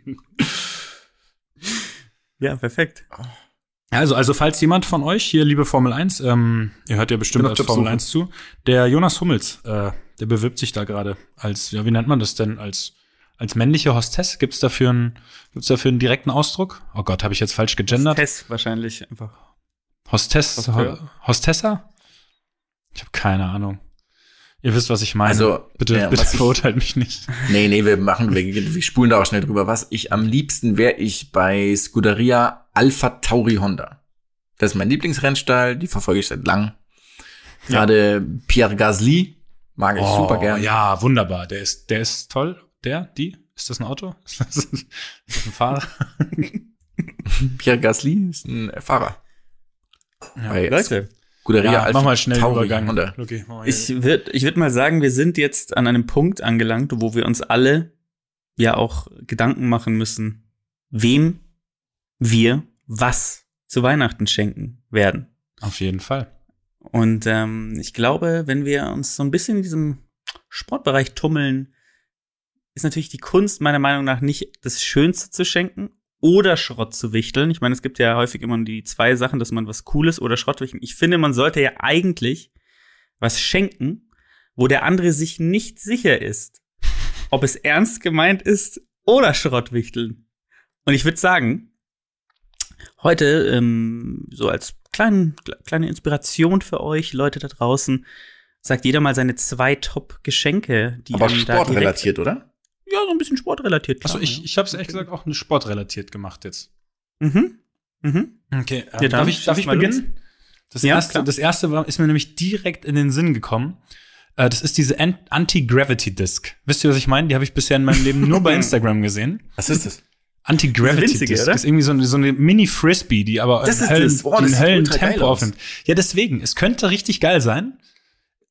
Ja, perfekt. Also, also falls jemand von euch hier, liebe Formel eins, ähm, ihr hört ja bestimmt Bin auf als Jobsuche. Formel eins zu, der Jonas Hummels, äh, der bewirbt sich da gerade als, ja, wie nennt man das denn, als als männliche Hostess? Gibt's dafür einen, gibt's dafür einen direkten Ausdruck? Oh Gott, habe ich jetzt falsch gegendert? Test wahrscheinlich einfach. Hostess, Was für- Hostessa? Ich habe keine Ahnung. Ihr wisst, was ich meine. Also, bitte, ja, bitte was ich- verurteilt mich nicht. Nee, nee, wir machen, wir, wir spulen da auch schnell drüber. Was ich am liebsten wäre ich bei Scuderia Alpha Tauri Honda. Das ist mein Lieblingsrennstall, die verfolge ich seit langem. Gerade Pierre Gasly mag ich super gern. Oh, Ja, wunderbar. Der ist, der ist toll. Der, die? Ist das ein Auto? Ist das, ist das ein Fahrer? Pierre Gasly ist ein Fahrer. Ja. Bei Leute, Scuderia Ja, Alpha mach mal schnell den Tauri Übergang. Honda. Okay, mach mal hier. ich würde ich würd mal sagen, wir sind jetzt an einem Punkt angelangt, wo wir uns alle ja auch Gedanken machen müssen, wem wir was zu Weihnachten schenken werden. Auf jeden Fall. Und ähm, ich glaube, wenn wir uns so ein bisschen in diesem Sportbereich tummeln, ist natürlich die Kunst meiner Meinung nach nicht das Schönste zu schenken oder Schrott zu wichteln. Ich meine, es gibt ja häufig immer die zwei Sachen, dass man was Cooles oder Schrott wichteln. Ich finde, man sollte ja eigentlich was schenken, wo der andere sich nicht sicher ist, ob es ernst gemeint ist oder Schrott wichteln. Und ich würde sagen, heute ähm, so als kleinen, kleine Inspiration für euch, Leute da draußen, sagt jeder mal seine zwei Top-Geschenke, die Aber einem da direkt- sportrelatiert, oder? Ja, so ein bisschen sportrelatiert. Achso, klar, ich, ja. ich habe es ehrlich gesagt auch eine sportrelatiert gemacht jetzt. Mhm. Mhm. Okay, ähm, Ja, darf dann ich, darf ich schieß mal beginnen? Das, Ja, erste, klar. das erste war, ist mir nämlich direkt in den Sinn gekommen. Äh, das ist diese An- Anti-Gravity-Disc. Wisst ihr, was ich meine? Die habe ich bisher in meinem Leben nur bei Instagram gesehen. Was ist das? Das Anti-Gravity-Disc ist winzig, oder? ist irgendwie so eine, so eine Mini-Frisbee, die aber Das einen ist hellen, das. Oh, die das einen sieht hellen ultra geil Tempo aus. aufnimmt. Ja, deswegen. Es könnte richtig geil sein.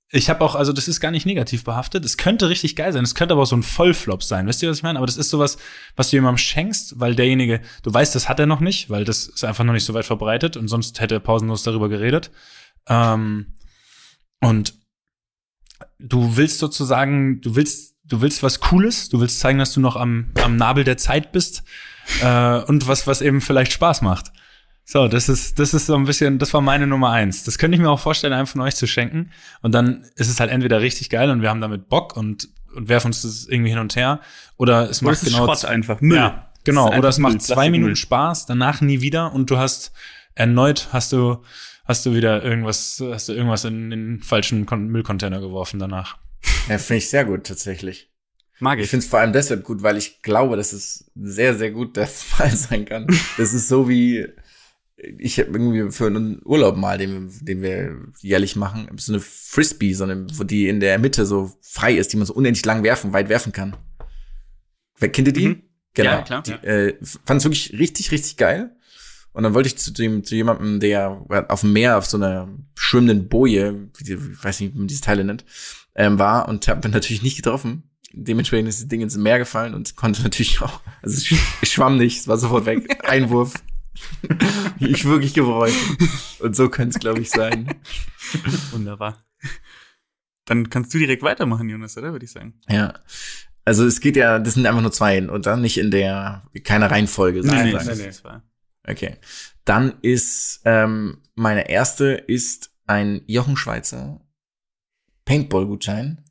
Ich habe auch, also das ist gar nicht negativ behaftet. Es könnte richtig geil sein. Es könnte aber auch so ein Vollflop sein. Wisst ihr, was ich meine? Aber das ist sowas, was du jemandem schenkst, weil derjenige, du weißt, das hat er noch nicht, weil das ist einfach noch nicht so weit verbreitet und sonst hätte er pausenlos darüber geredet. Ähm, und du willst sozusagen, du willst, du willst was Cooles, du willst zeigen, dass du noch am, am Nabel der Zeit bist äh, und was, was eben vielleicht Spaß macht. So, das ist, das ist so ein bisschen, das war meine Nummer eins. Das könnte ich mir auch vorstellen, einem von euch zu schenken. Und dann ist es halt entweder richtig geil und wir haben damit Bock und, und werfen uns das irgendwie hin und her. Oder es Oder macht es ist genau. Schrott einfach. Müll. Ja, genau. Es ist Oder es einfach macht Müll, zwei Plastikmüll. Minuten Spaß, danach nie wieder und du hast erneut, hast du, hast du wieder irgendwas, hast du irgendwas in den falschen Kon- Müllcontainer geworfen danach. Ja, finde ich sehr gut, tatsächlich. Mag Ich ich. finde es vor allem deshalb gut, weil ich glaube, dass es sehr, sehr gut der Fall sein kann. Das ist so wie, ich habe irgendwie für einen Urlaub mal, den, den wir jährlich machen, so eine Frisbee, so eine, wo die in der Mitte so frei ist, die man so unendlich lang werfen, weit werfen kann. Wer- Kennt ihr die? Mhm. Genau. Ja, klar. Die, äh, fand es wirklich richtig, richtig geil. Und dann wollte ich zu dem, zu jemandem, der auf dem Meer auf so einer schwimmenden Boje, wie die, ich weiß nicht, wie man diese Teile nennt, ähm, war und habe ihn natürlich nicht getroffen. Dementsprechend ist das Ding ins Meer gefallen und konnte natürlich auch, also es sch- es schwamm nicht, es war sofort weg. Einwurf. Ich wirklich gefreut. Und so könnte es, glaube ich, sein. Wunderbar. Dann kannst du direkt weitermachen, Jonas, oder? Würde ich sagen. Ja. Also es geht ja, das sind einfach nur zwei und dann nicht in der, keine Reihenfolge. Nein, sozusagen. nein, nein. das war- Okay. Dann ist, ähm, meine erste ist ein Jochen Schweizer Paintball-Gutschein.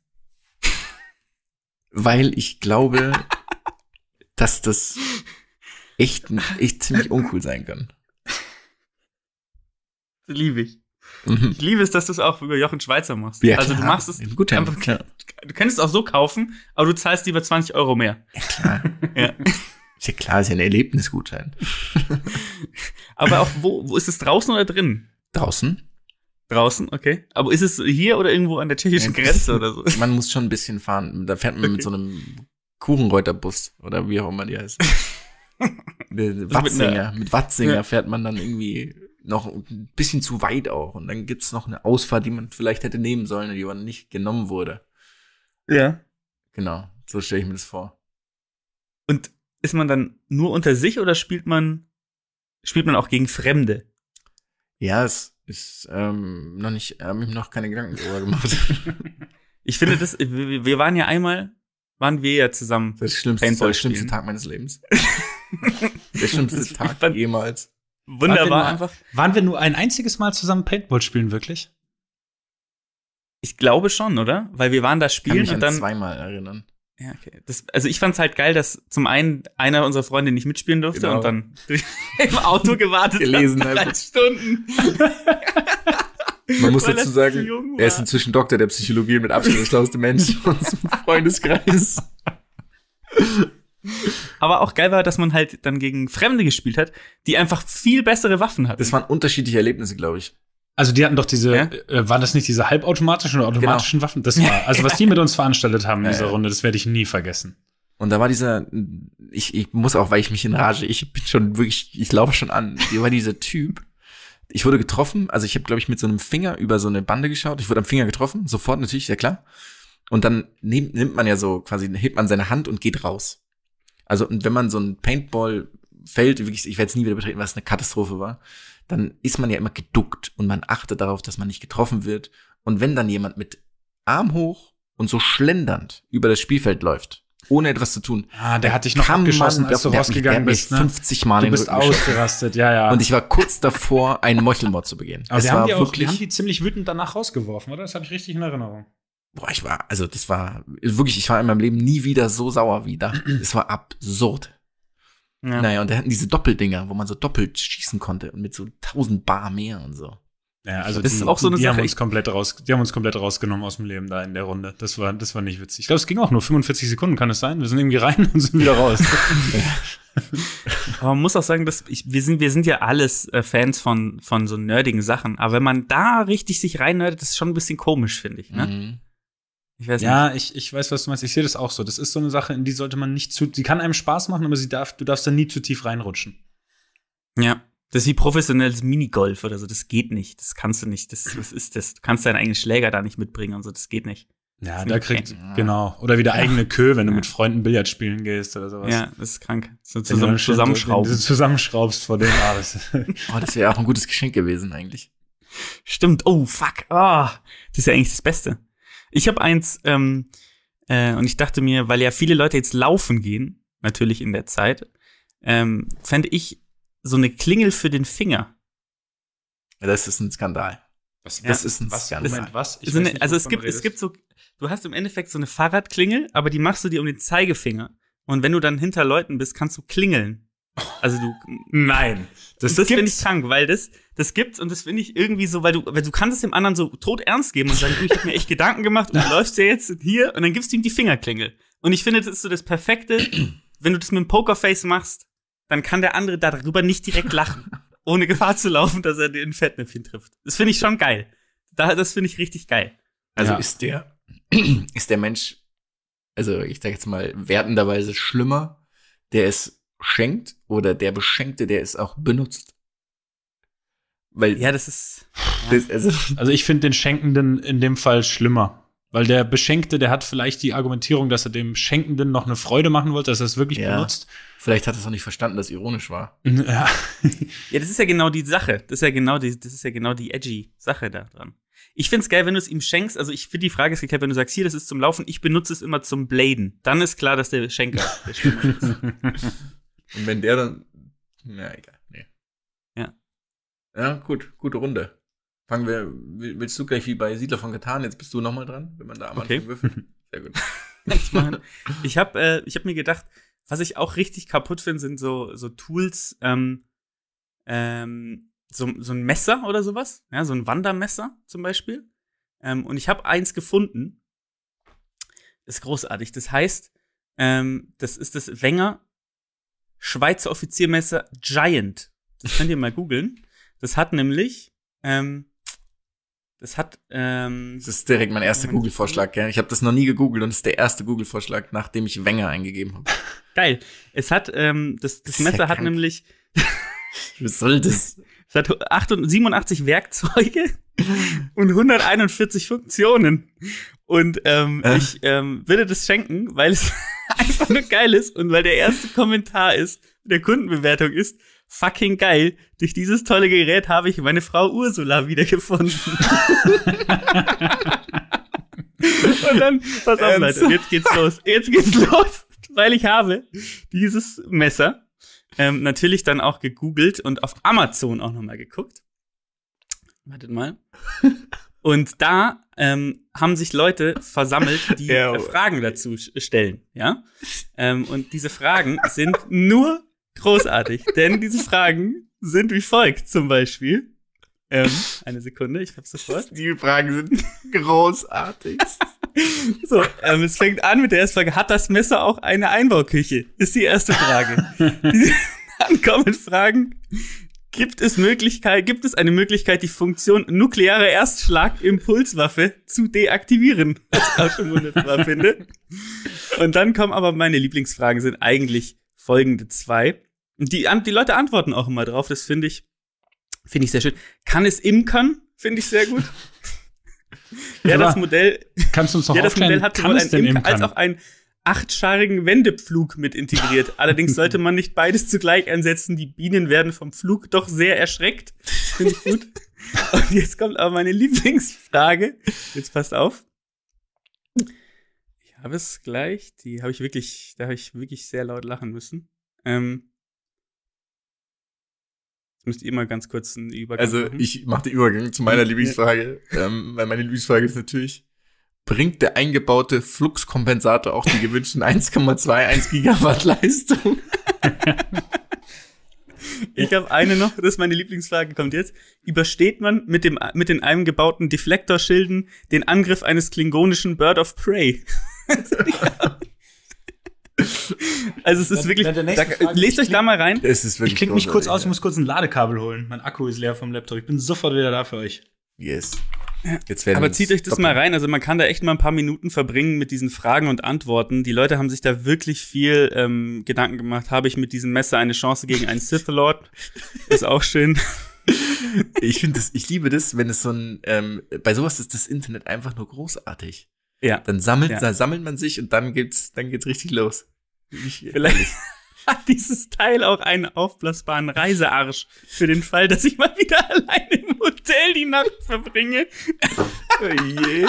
Weil ich glaube, dass das echt, echt ziemlich uncool sein kann. Das liebe ich. Mhm. Ich liebe es, dass du es auch über Jochen Schweizer machst. Ja, also du klar. machst es Gut, einfach, ja. du könntest es auch so kaufen, aber du zahlst lieber zwanzig Euro mehr. Klar. Ja. Ist ja klar, ist ja ein Erlebnisgutschein. Aber auch, wo, wo ist es, draußen oder drin? Draußen? Draußen, okay. Aber ist es hier oder irgendwo an der tschechischen Grenze oder so? Man muss schon ein bisschen fahren. Da fährt man Okay. mit so einem Kuchenreuterbus oder wie auch immer die heißt. Mit Watzinger. Mit Watzinger Ja. fährt man dann irgendwie noch ein bisschen zu weit auch. Und dann gibt's noch eine Ausfahrt, die man vielleicht hätte nehmen sollen, die aber nicht genommen wurde. Ja. Genau, so stelle ich mir das vor. Und ist man dann nur unter sich oder spielt man, spielt man auch gegen Fremde? Ja, es ist ähm, noch nicht, habe ich noch keine Gedanken darüber gemacht. Ich finde das, wir, wir waren ja einmal, waren wir ja zusammen. Das schlimmste, Paintball der schlimmste spielen. Tag meines Lebens. Der schlimmste Ich Tag fand- jemals. Wunderbar Waren wir, einfach. nur, waren wir nur ein einziges Mal zusammen Paintball spielen, wirklich? Ich glaube schon, oder? Weil wir waren da Ich kann spielen mich und an dann. zweimal erinnern. Ja, okay. Das, also ich fand's halt geil, dass zum einen einer unserer Freunde nicht mitspielen durfte Genau. und dann im Auto gewartet Gelesen hat, drei hat. Stunden. Man muss Weil er dazu zu sagen, jung er ist war. inzwischen Doktor der Psychologie und mit Abstand der schlauste Mensch in unserem Freundeskreis. Aber auch geil war, dass man halt dann gegen Fremde gespielt hat, die einfach viel bessere Waffen hatten. Das waren unterschiedliche Erlebnisse, glaube ich. Also die hatten doch diese, Ja? äh, waren das nicht diese halbautomatischen oder automatischen Waffen? Das war, also was die mit uns veranstaltet haben in Ja, dieser ja. Runde, das werde ich nie vergessen. Und da war dieser, ich, ich muss auch, weil ich mich in Rage, ich bin schon wirklich, ich laufe schon an, da war dieser Typ, ich wurde getroffen, also ich habe, glaube ich, mit so einem Finger über so eine Bande geschaut, ich wurde am Finger getroffen, sofort natürlich, ja klar. Und dann nimmt, nimmt man ja so quasi, hebt man seine Hand und geht raus. Also, und wenn man so ein Paintball-Feld, wirklich, ich werde es nie wieder betreten, weil es eine Katastrophe war, dann ist man ja immer geduckt und man achtet darauf, dass man nicht getroffen wird. Und wenn dann jemand mit Arm hoch und so schlendernd über das Spielfeld läuft, ohne etwas zu tun, Ah, der hat dich noch kann abgeschossen, man- als du der hat mich- rausgegangen der hat mich bist, ne? fünfzig Mal Du in den bist Rücken geschossen. ausgerastet, ja, ja. Und ich war kurz davor, einen Meuchelmord zu begehen. Aber es die haben war die, auch, die wirklich, haben die ziemlich wütend danach rausgeworfen, oder? Das habe ich richtig in Erinnerung. boah, ich war, also das war, wirklich, ich war in meinem Leben nie wieder so sauer wie da. Es war absurd. Ja. Naja, und da hatten diese Doppeldinger, wo man so doppelt schießen konnte und mit so tausend Bar mehr und so. Ja, also Das die, ist auch so eine die haben Sache. uns komplett raus, die haben uns komplett rausgenommen aus dem Leben da in der Runde. Das war, das war nicht witzig. Ich glaube, es ging auch nur fünfundvierzig Sekunden, kann es sein? Wir sind irgendwie rein und sind wieder raus. Aber man muss auch sagen, dass ich, wir sind, wir sind ja alles äh, Fans von, von so nerdigen Sachen. Aber wenn man da richtig sich reinnördet, das ist schon ein bisschen komisch, finde ich, ne? Mhm. Ich weiß Ja, ich, ich weiß, was du meinst. Ich sehe das auch so. Das ist so eine Sache, in die sollte man nicht zu, sie kann einem Spaß machen, aber sie darf, du darfst da nie zu tief reinrutschen. nicht. Ja. Das ist wie professionelles Minigolf oder so. Das geht nicht. Das kannst du nicht. Das, was ist das? Du kannst deinen eigenen Schläger da nicht mitbringen und so. Das geht nicht. Ja, das da kriegt, genau. Oder wie der eigene Kö, wenn du ja. mit Freunden Billard spielen gehst oder sowas. Ja, das ist krank. So zusammen, zusammenschrauben. Du zusammenschraubst vor dem Alles. Oh, das wäre auch ein gutes Geschenk gewesen eigentlich. Stimmt. Oh, fuck. Oh, das ist ja eigentlich das Beste. Ich habe eins, ähm, äh, und ich dachte mir, weil ja viele Leute jetzt laufen gehen, natürlich in der Zeit, ähm, fände ich so eine Klingel für den Finger. Ja, das ist ein Skandal. Was, das ja, ist ein was, Skandal. Moment, was? Ich so eine, weiß nicht, also es wovon gibt, du es gibt so, du hast im Endeffekt so eine Fahrradklingel, aber die machst du dir um den Zeigefinger. Und wenn du dann hinter Leuten bist, kannst du klingeln. Also du. Nein. Das, das finde ich krank, weil das, das gibt's und das finde ich irgendwie so, weil du, weil du kannst es dem anderen so tot ernst geben und sagen, du, ich hab mir echt Gedanken gemacht und du läufst ja jetzt hier und dann gibst du ihm die Fingerklingel. Und ich finde, das ist so das Perfekte, wenn du das mit dem Pokerface machst, dann kann der andere darüber nicht direkt lachen, ohne Gefahr zu laufen, dass er dir ein Fettnäpfchen trifft. Das finde ich schon geil. Da, das finde ich richtig geil. Also ja. ist der, ist der Mensch, also ich sag jetzt mal, wertenderweise schlimmer, der es schenkt oder der Beschenkte, der es auch benutzt? Weil ja, das ist. Ja. Das, also, also ich finde den Schenkenden in dem Fall schlimmer. Weil der Beschenkte, der hat vielleicht die Argumentierung, dass er dem Schenkenden noch eine Freude machen wollte, dass er es wirklich ja. benutzt. Vielleicht hat er es auch nicht verstanden, dass es ironisch war. Ja. Ja, das ist ja genau die Sache. Das ist ja genau die, das ist ja genau die edgy Sache da dran. Ich find's geil, wenn du es ihm schenkst. Also ich finde die Frage ist geklärt, wenn du sagst, hier, das ist zum Laufen, ich benutze es immer zum Bladen. Dann ist klar, dass der Schenker der Schenker ist. Und wenn der dann, na egal, nee. Ja. Ja, gut, gute Runde. Fangen wir, willst du gleich wie bei Siedler von Catan, jetzt bist du nochmal dran, wenn man da am okay. Anfang würfelt. Sehr gut. Ich habe äh, ich hab mir gedacht, was ich auch richtig kaputt finde, sind so, so Tools, ähm, ähm, so, so ein Messer oder sowas, ja, so ein Wandermesser zum Beispiel. Ähm, und ich habe eins gefunden, ist großartig. Das heißt, ähm, das ist das Wenger Schweizer Offiziermesser Giant. Das könnt ihr mal googeln. Das hat nämlich, ähm, das hat, ähm, Das ist direkt mein erster Google-Vorschlag, gell? Ich habe das noch nie gegoogelt und es ist der erste Google-Vorschlag, nachdem ich Wenger eingegeben habe. Geil. Es hat, ähm, das, das Messer hat nämlich, was soll das? Es hat siebenundachtzig Werkzeuge und hunderteinundvierzig Funktionen. Und ähm, äh. ich ähm, würde das schenken, weil es einfach nur geil ist und weil der erste Kommentar ist, der Kundenbewertung ist, fucking geil. Durch dieses tolle Gerät habe ich meine Frau Ursula wiedergefunden. Und dann, pass auf, Leute, jetzt geht's los. Jetzt geht's los, weil ich habe dieses Messer ähm, natürlich dann auch gegoogelt und auf Amazon auch nochmal geguckt. Wartet mal. Und da ähm, haben sich Leute versammelt, die ja, äh, Fragen dazu stellen, ja. Ähm, und diese Fragen sind nur großartig, denn diese Fragen sind wie folgt, zum Beispiel. Ähm, eine Sekunde, ich hab's sofort. Die Fragen sind großartig. So, ähm, es fängt an mit der ersten Frage. Hat das Messer auch eine Einbauküche? Ist die erste Frage. Die, dann kommen Fragen. Gibt es Möglichkeit, gibt es eine Möglichkeit, die Funktion nukleare Erstschlag-Impulswaffe zu deaktivieren? Was ich auch schon wunderbar finde. Und dann kommen aber meine Lieblingsfragen sind eigentlich folgende zwei. Und die, die Leute antworten auch immer drauf. Das finde ich, finde ich sehr schön. Kann es imkern? Finde ich sehr gut. Ja, das Modell, kannst du uns noch ja, das Modell hat sowohl einen Imker als auch einen achtscharigen Wendepflug mit integriert. Allerdings sollte man nicht beides zugleich einsetzen. Die Bienen werden vom Flug doch sehr erschreckt. Finde ich gut. Und jetzt kommt aber meine Lieblingsfrage. Jetzt passt auf. Ich habe es gleich. Die habe ich wirklich, da habe ich wirklich sehr laut lachen müssen. Ähm, Jetzt müsst ihr mal ganz kurz einen Übergang Also machen. ich mache den Übergang zu meiner Lieblingsfrage. ähm, weil meine Lieblingsfrage ist natürlich, bringt der eingebaute Fluxkompensator auch die gewünschten eins Komma zweiundachtzig Gigawatt Leistung? Ich habe eine noch, das ist meine Lieblingsfrage, kommt jetzt. Übersteht man mit dem mit den eingebauten Deflektorschilden den Angriff eines klingonischen Bird of Prey? Also es ist wirklich, da, lest euch da mal rein. Es ist wirklich ich klicke mich kurz aus, ja. ich muss kurz ein Ladekabel holen. Mein Akku ist leer vom Laptop. Ich bin sofort wieder da für euch. Yes. Jetzt werden Aber zieht euch das doppeln. mal rein. Also man kann da echt mal ein paar Minuten verbringen mit diesen Fragen und Antworten. Die Leute haben sich da wirklich viel ähm, Gedanken gemacht. Habe ich mit diesem Messer eine Chance gegen einen Sith Lord? Ist auch schön. Ich finde das, ich liebe das, wenn es so ein, ähm, bei sowas ist das Internet einfach nur großartig. Ja. Dann sammelt, Ja. da sammelt man sich und dann geht's, dann geht's richtig los. Ich, Vielleicht hat dieses Teil auch einen aufblasbaren Reisearsch für den Fall, dass ich mal wieder allein im Hotel die Nacht verbringe. oh je.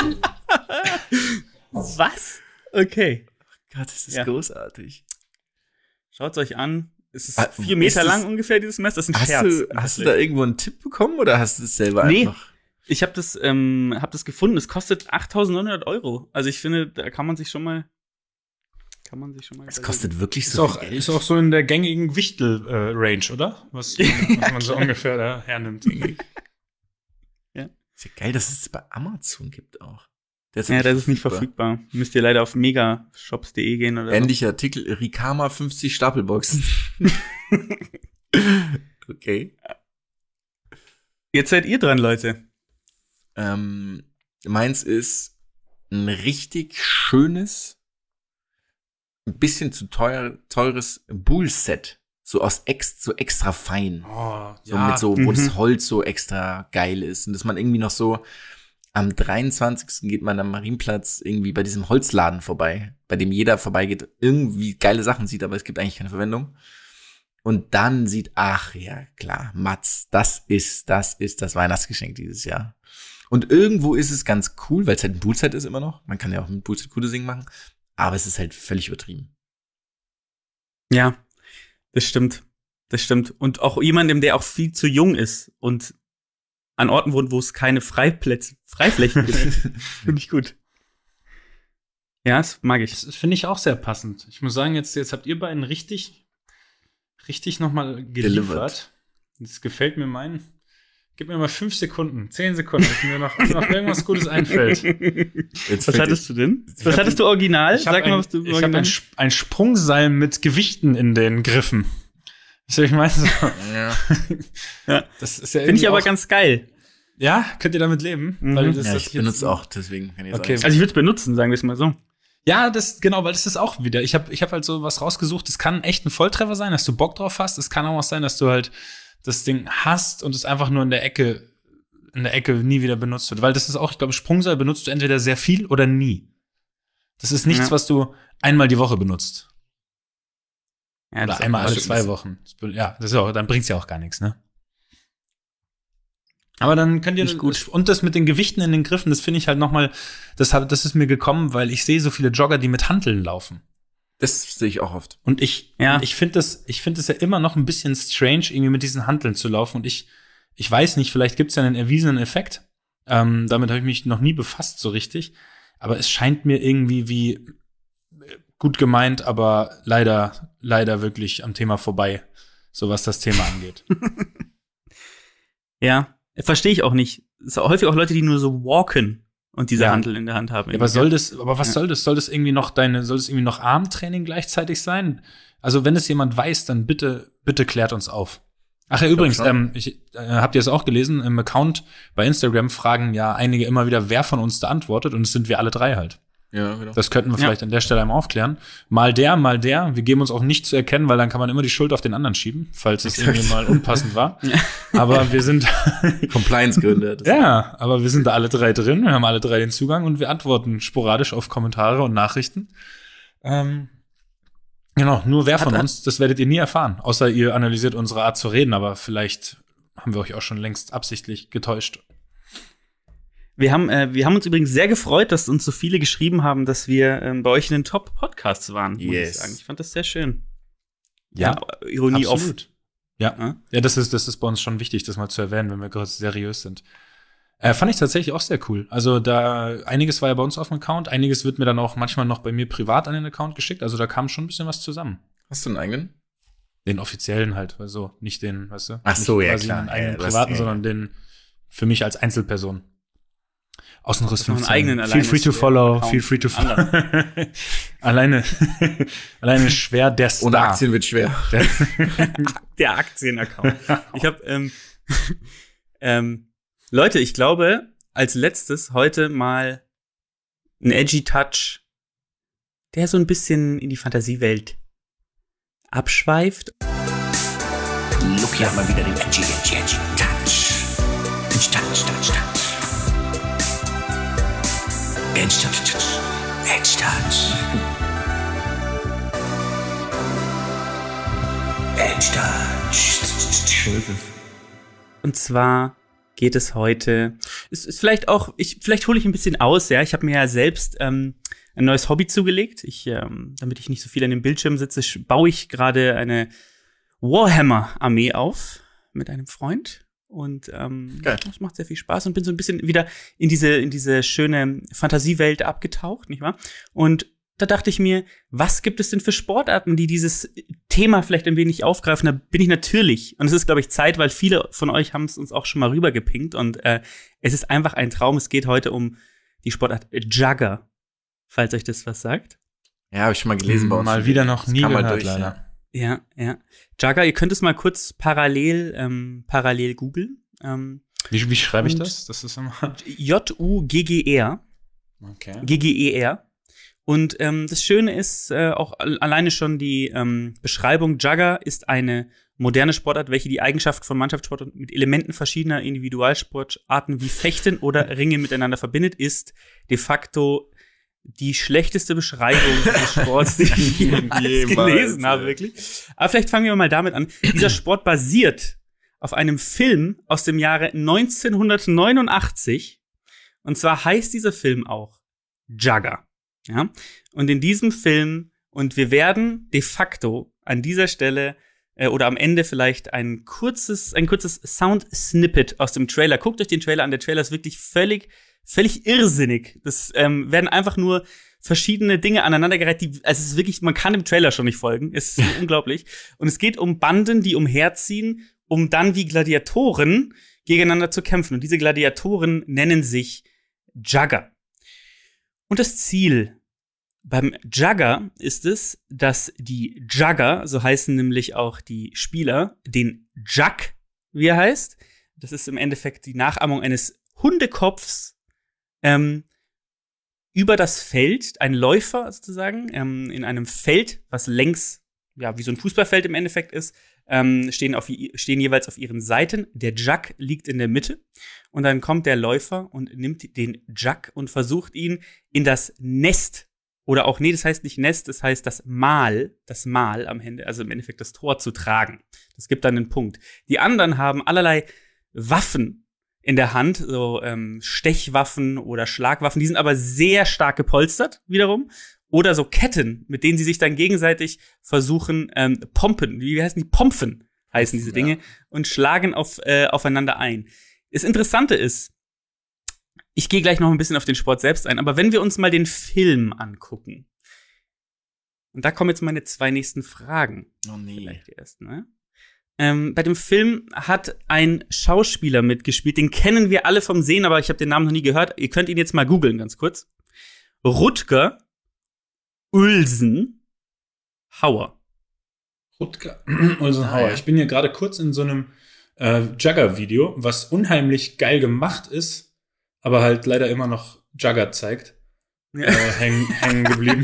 Was? Okay. Gott, das ist Ja. großartig. Schaut's euch an. Es ist Ah, vier Meter ist es- lang ungefähr, dieses Messer. Das ist ein Hast Scherz. du, hast du da irgendwo einen Tipp bekommen oder hast du es selber Nee. einfach? Ich habe das, ähm, hab das gefunden. Es kostet achttausendneunhundert Euro. Also ich finde, da kann man sich schon mal, kann man sich schon mal. Es kostet wirklich Ist so auch, viel Geld. ist auch so in der gängigen Wichtel-Range, oder? Was, was man so ungefähr da hernimmt. Ist ja geil, dass es bei Amazon gibt auch. Der Ja, das ist nicht verfügbar. Müsst ihr leider auf megashops punkt de gehen oder Ähnlicher Artikel, Rikama fünfzig Stapelboxen. Okay. so. Jetzt seid ihr dran, Leute. Ähm, meins ist ein richtig schönes, ein bisschen zu teuer, teures Bull-Set. So aus ex, so extra fein. Oh, So ja. mit so, wo Mhm. das Holz so extra geil ist. Und dass man irgendwie noch so am dreiundzwanzigsten geht man am Marienplatz irgendwie bei diesem Holzladen vorbei, bei dem jeder vorbeigeht, irgendwie geile Sachen sieht, aber es gibt eigentlich keine Verwendung. Und dann sieht, ach ja, klar, Mats, das ist, das ist das Weihnachtsgeschenk dieses Jahr. Und irgendwo ist es ganz cool, weil es halt ein Poolset ist immer noch. Man kann ja auch mit Poolset coole Dinge machen. Aber es ist halt völlig übertrieben. Ja, das stimmt. Das stimmt. Und auch jemandem, der auch viel zu jung ist und an Orten wohnt, wo es keine Freiplätze, Freiflächen gibt. Finde ich gut. Ja, das mag ich. Das finde ich auch sehr passend. Ich muss sagen, jetzt, jetzt habt ihr beiden richtig, richtig nochmal geliefert. Delivered. Das gefällt mir mein. Gib mir mal fünf Sekunden, zehn Sekunden, dass mir noch, noch irgendwas Gutes einfällt. Jetzt Was fällt hattest du denn? Ich Was hab- hattest du original? Ich hab Sag mal, ein, was du ich habe original ein, Sp- ein Sprungseil mit Gewichten in den Griffen. Das ich meine, so, Ja. Ja. das ist ja Finde ich irgendwie aber auch, ganz geil. Ja, könnt ihr damit leben? Mhm. Weil das, Ja, das ich jetzt- benutze auch, deswegen kann ich Okay. sagen. Also ich würde es benutzen, sagen wir es mal so. Ja, das genau, weil das ist auch wieder. Ich habe ich hab halt so was rausgesucht. Es kann echt ein Volltreffer sein, dass du Bock drauf hast. Es kann auch sein, dass du halt das Ding hast und es einfach nur in der Ecke in der Ecke nie wieder benutzt wird. Weil das ist auch, ich glaube, Sprungseil benutzt du entweder sehr viel oder nie. Das ist nichts, Ja. was du einmal die Woche benutzt. Ja, Oder das einmal alle stimmt. zwei Wochen. Ja, das ist ja auch, dann bringt's ja auch gar nichts, ne? Aber dann könnt ihr Nicht gut. und das mit den Gewichten in den Griffen, das finde ich halt noch mal, das hab, das ist mir gekommen, weil ich sehe so viele Jogger, die mit Hanteln laufen. Das sehe ich auch oft. Und ich, Ja. ich finde das, ich finde es ja immer noch ein bisschen strange, irgendwie mit diesen Hanteln zu laufen. Und ich, ich weiß nicht, vielleicht gibt's ja einen erwiesenen Effekt. Ähm, damit habe ich mich noch nie befasst so richtig. Aber es scheint mir irgendwie wie äh, gut gemeint, aber leider, leider wirklich am Thema vorbei, so was das Thema angeht. Ja, verstehe ich auch nicht. Es sind häufig auch Leute, die nur so walken und diese Ja. Hantel in der Hand haben. Ja, aber soll das, aber was Ja. soll das? Soll das irgendwie noch deine, soll das irgendwie noch Armtraining gleichzeitig sein? Also, wenn es jemand weiß, dann bitte, bitte klärt uns auf. Ach ja, übrigens, schon. ähm, ich, äh, habt ihr es auch gelesen? Im Account bei Instagram fragen ja einige immer wieder, wer von uns da antwortet, und es sind wir alle drei halt. Ja, genau. Das könnten wir Ja. vielleicht an der Stelle einmal aufklären. Mal der, mal der. Wir geben uns auch nicht zu erkennen, weil dann kann man immer die Schuld auf den anderen schieben, falls es Exakt. irgendwie mal unpassend war. Aber wir sind, Compliance-Gründe. Das- ja, aber wir sind da alle drei drin. Wir haben alle drei den Zugang und wir antworten sporadisch auf Kommentare und Nachrichten. Ähm, genau, nur wer von Hat- uns, das werdet ihr nie erfahren. Außer ihr analysiert unsere Art zu reden, aber vielleicht haben wir euch auch schon längst absichtlich getäuscht. Wir haben, äh, wir haben uns übrigens sehr gefreut, dass uns so viele geschrieben haben, dass wir ähm, bei euch in den Top-Podcasts waren, muss Yes. ich sagen. Ich fand das sehr schön. Ja, Ironie off. absolut. Ja. Ja. Ja, das ist, das ist bei uns schon wichtig, das mal zu erwähnen, wenn wir kurz seriös sind. Äh, fand ich tatsächlich auch sehr cool. Also da, einiges war ja bei uns auf dem Account, einiges wird mir dann auch manchmal noch bei mir privat an den Account geschickt, also da kam schon ein bisschen was zusammen. Hast du einen eigenen? Den offiziellen halt, also nicht den, weißt du? Ach so, nicht ja, quasi klar. einen Ja, eigenen du hast- privaten, ja, ja. sondern den für mich als Einzelperson. Außenriss Dass man einen fünfzehn. eigenen Feel alleine free to schwer follow, Account feel free to follow. alleine, alleine schwer der Star. Ohne Aktien wird schwer. Der, Der Aktienaccount. Ich habe, ähm, ähm, Leute, ich glaube, als letztes heute mal einen edgy Touch, der so ein bisschen in die Fantasiewelt abschweift. Luki hat mal wieder den edgy, edgy, edgy Touch. Edgy Touch, Touch, Touch. Edgy Touch, Touch. Edgy Touch. Edgy Touch. Und zwar geht es heute, es ist vielleicht auch, ich, vielleicht hole ich ein bisschen aus, ja. Ich habe mir ja selbst ähm, ein neues Hobby zugelegt. Ich, ähm, damit ich nicht so viel an dem Bildschirm sitze, baue ich gerade eine Warhammer-Armee auf mit einem Freund. Und ähm, das macht sehr viel Spaß und bin so ein bisschen wieder in diese, in diese schöne Fantasiewelt abgetaucht, nicht wahr? Und da dachte ich mir, was gibt es denn für Sportarten, die dieses Thema vielleicht ein wenig aufgreifen? Da bin ich natürlich, und es ist, glaube ich, Zeit, weil viele von euch haben es uns auch schon mal rübergepinkt. Und äh, es ist einfach ein Traum. Es geht heute um die Sportart Jugger, falls euch das was sagt. Ja, habe ich schon mal gelesen bei uns. Mal wieder noch nie gehört, gehört, durch, leider. Ja, ja. Jugger, ihr könnt es mal kurz parallel, ähm, parallel googeln. Ähm, Wie, wie schreibe ich und das? Das ist immer. J U G G E R. Okay. G G E R. Und ähm, das Schöne ist äh, auch alleine schon die ähm, Beschreibung. Jugger ist eine moderne Sportart, welche die Eigenschaft von Mannschaftssport mit Elementen verschiedener Individualsportarten wie Fechten oder Ringen miteinander verbindet, ist de facto die schlechteste Beschreibung des Sports, die ich jemals gelesen habe, wirklich. Aber vielleicht fangen wir mal damit an. Dieser Sport basiert auf einem Film aus dem Jahre neunzehnhundertneunundachtzig. Und zwar heißt dieser Film auch Jugger. Ja? Und in diesem Film, und wir werden de facto an dieser Stelle äh, oder am Ende vielleicht ein kurzes, ein kurzes Sound-Snippet aus dem Trailer. Guckt euch den Trailer an. Der Trailer ist wirklich völlig Völlig irrsinnig. Das ähm, werden einfach nur verschiedene Dinge aneinandergereiht, die, also es ist wirklich, man kann dem Trailer schon nicht folgen. Es ist so unglaublich. Und es geht um Banden, die umherziehen, um dann wie Gladiatoren gegeneinander zu kämpfen. Und diese Gladiatoren nennen sich Jugger. Und das Ziel beim Jugger ist es, dass die Jugger, so heißen nämlich auch die Spieler, den Jug, wie er heißt, das ist im Endeffekt die Nachahmung eines Hundekopfs, Ähm, über das Feld, ein Läufer sozusagen, ähm, in einem Feld, was längs, ja, wie so ein Fußballfeld im Endeffekt ist, ähm, stehen, auf, stehen jeweils auf ihren Seiten. Der Jug liegt in der Mitte und dann kommt der Läufer und nimmt den Jug und versucht ihn in das Nest, oder auch, nee, das heißt nicht Nest, das heißt das Mal, das Mal am Ende, also im Endeffekt das Tor zu tragen. Das gibt dann einen Punkt. Die anderen haben allerlei Waffen in der Hand, so ähm, Stechwaffen oder Schlagwaffen, die sind aber sehr stark gepolstert, wiederum. Oder so Ketten, mit denen sie sich dann gegenseitig versuchen, ähm, pompen, wie heißen die? Pompfen heißen diese Dinge, ja. Und schlagen auf, äh, aufeinander ein. Das Interessante ist, ich gehe gleich noch ein bisschen auf den Sport selbst ein, aber wenn wir uns mal den Film angucken, und da kommen jetzt meine zwei nächsten Fragen. Oh nee. Vielleicht die ersten, ne? Ähm, bei dem Film hat ein Schauspieler mitgespielt, den kennen wir alle vom Sehen, aber ich habe den Namen noch nie gehört. Ihr könnt ihn jetzt mal googeln, ganz kurz. Rutger Uelzen Hauer. Rutger Uelzen Hauer. Ich bin hier gerade kurz in so einem äh, Jugger-Video, was unheimlich geil gemacht ist, aber halt leider immer noch Jugger zeigt. Ja. Äh, hängen, hängen geblieben.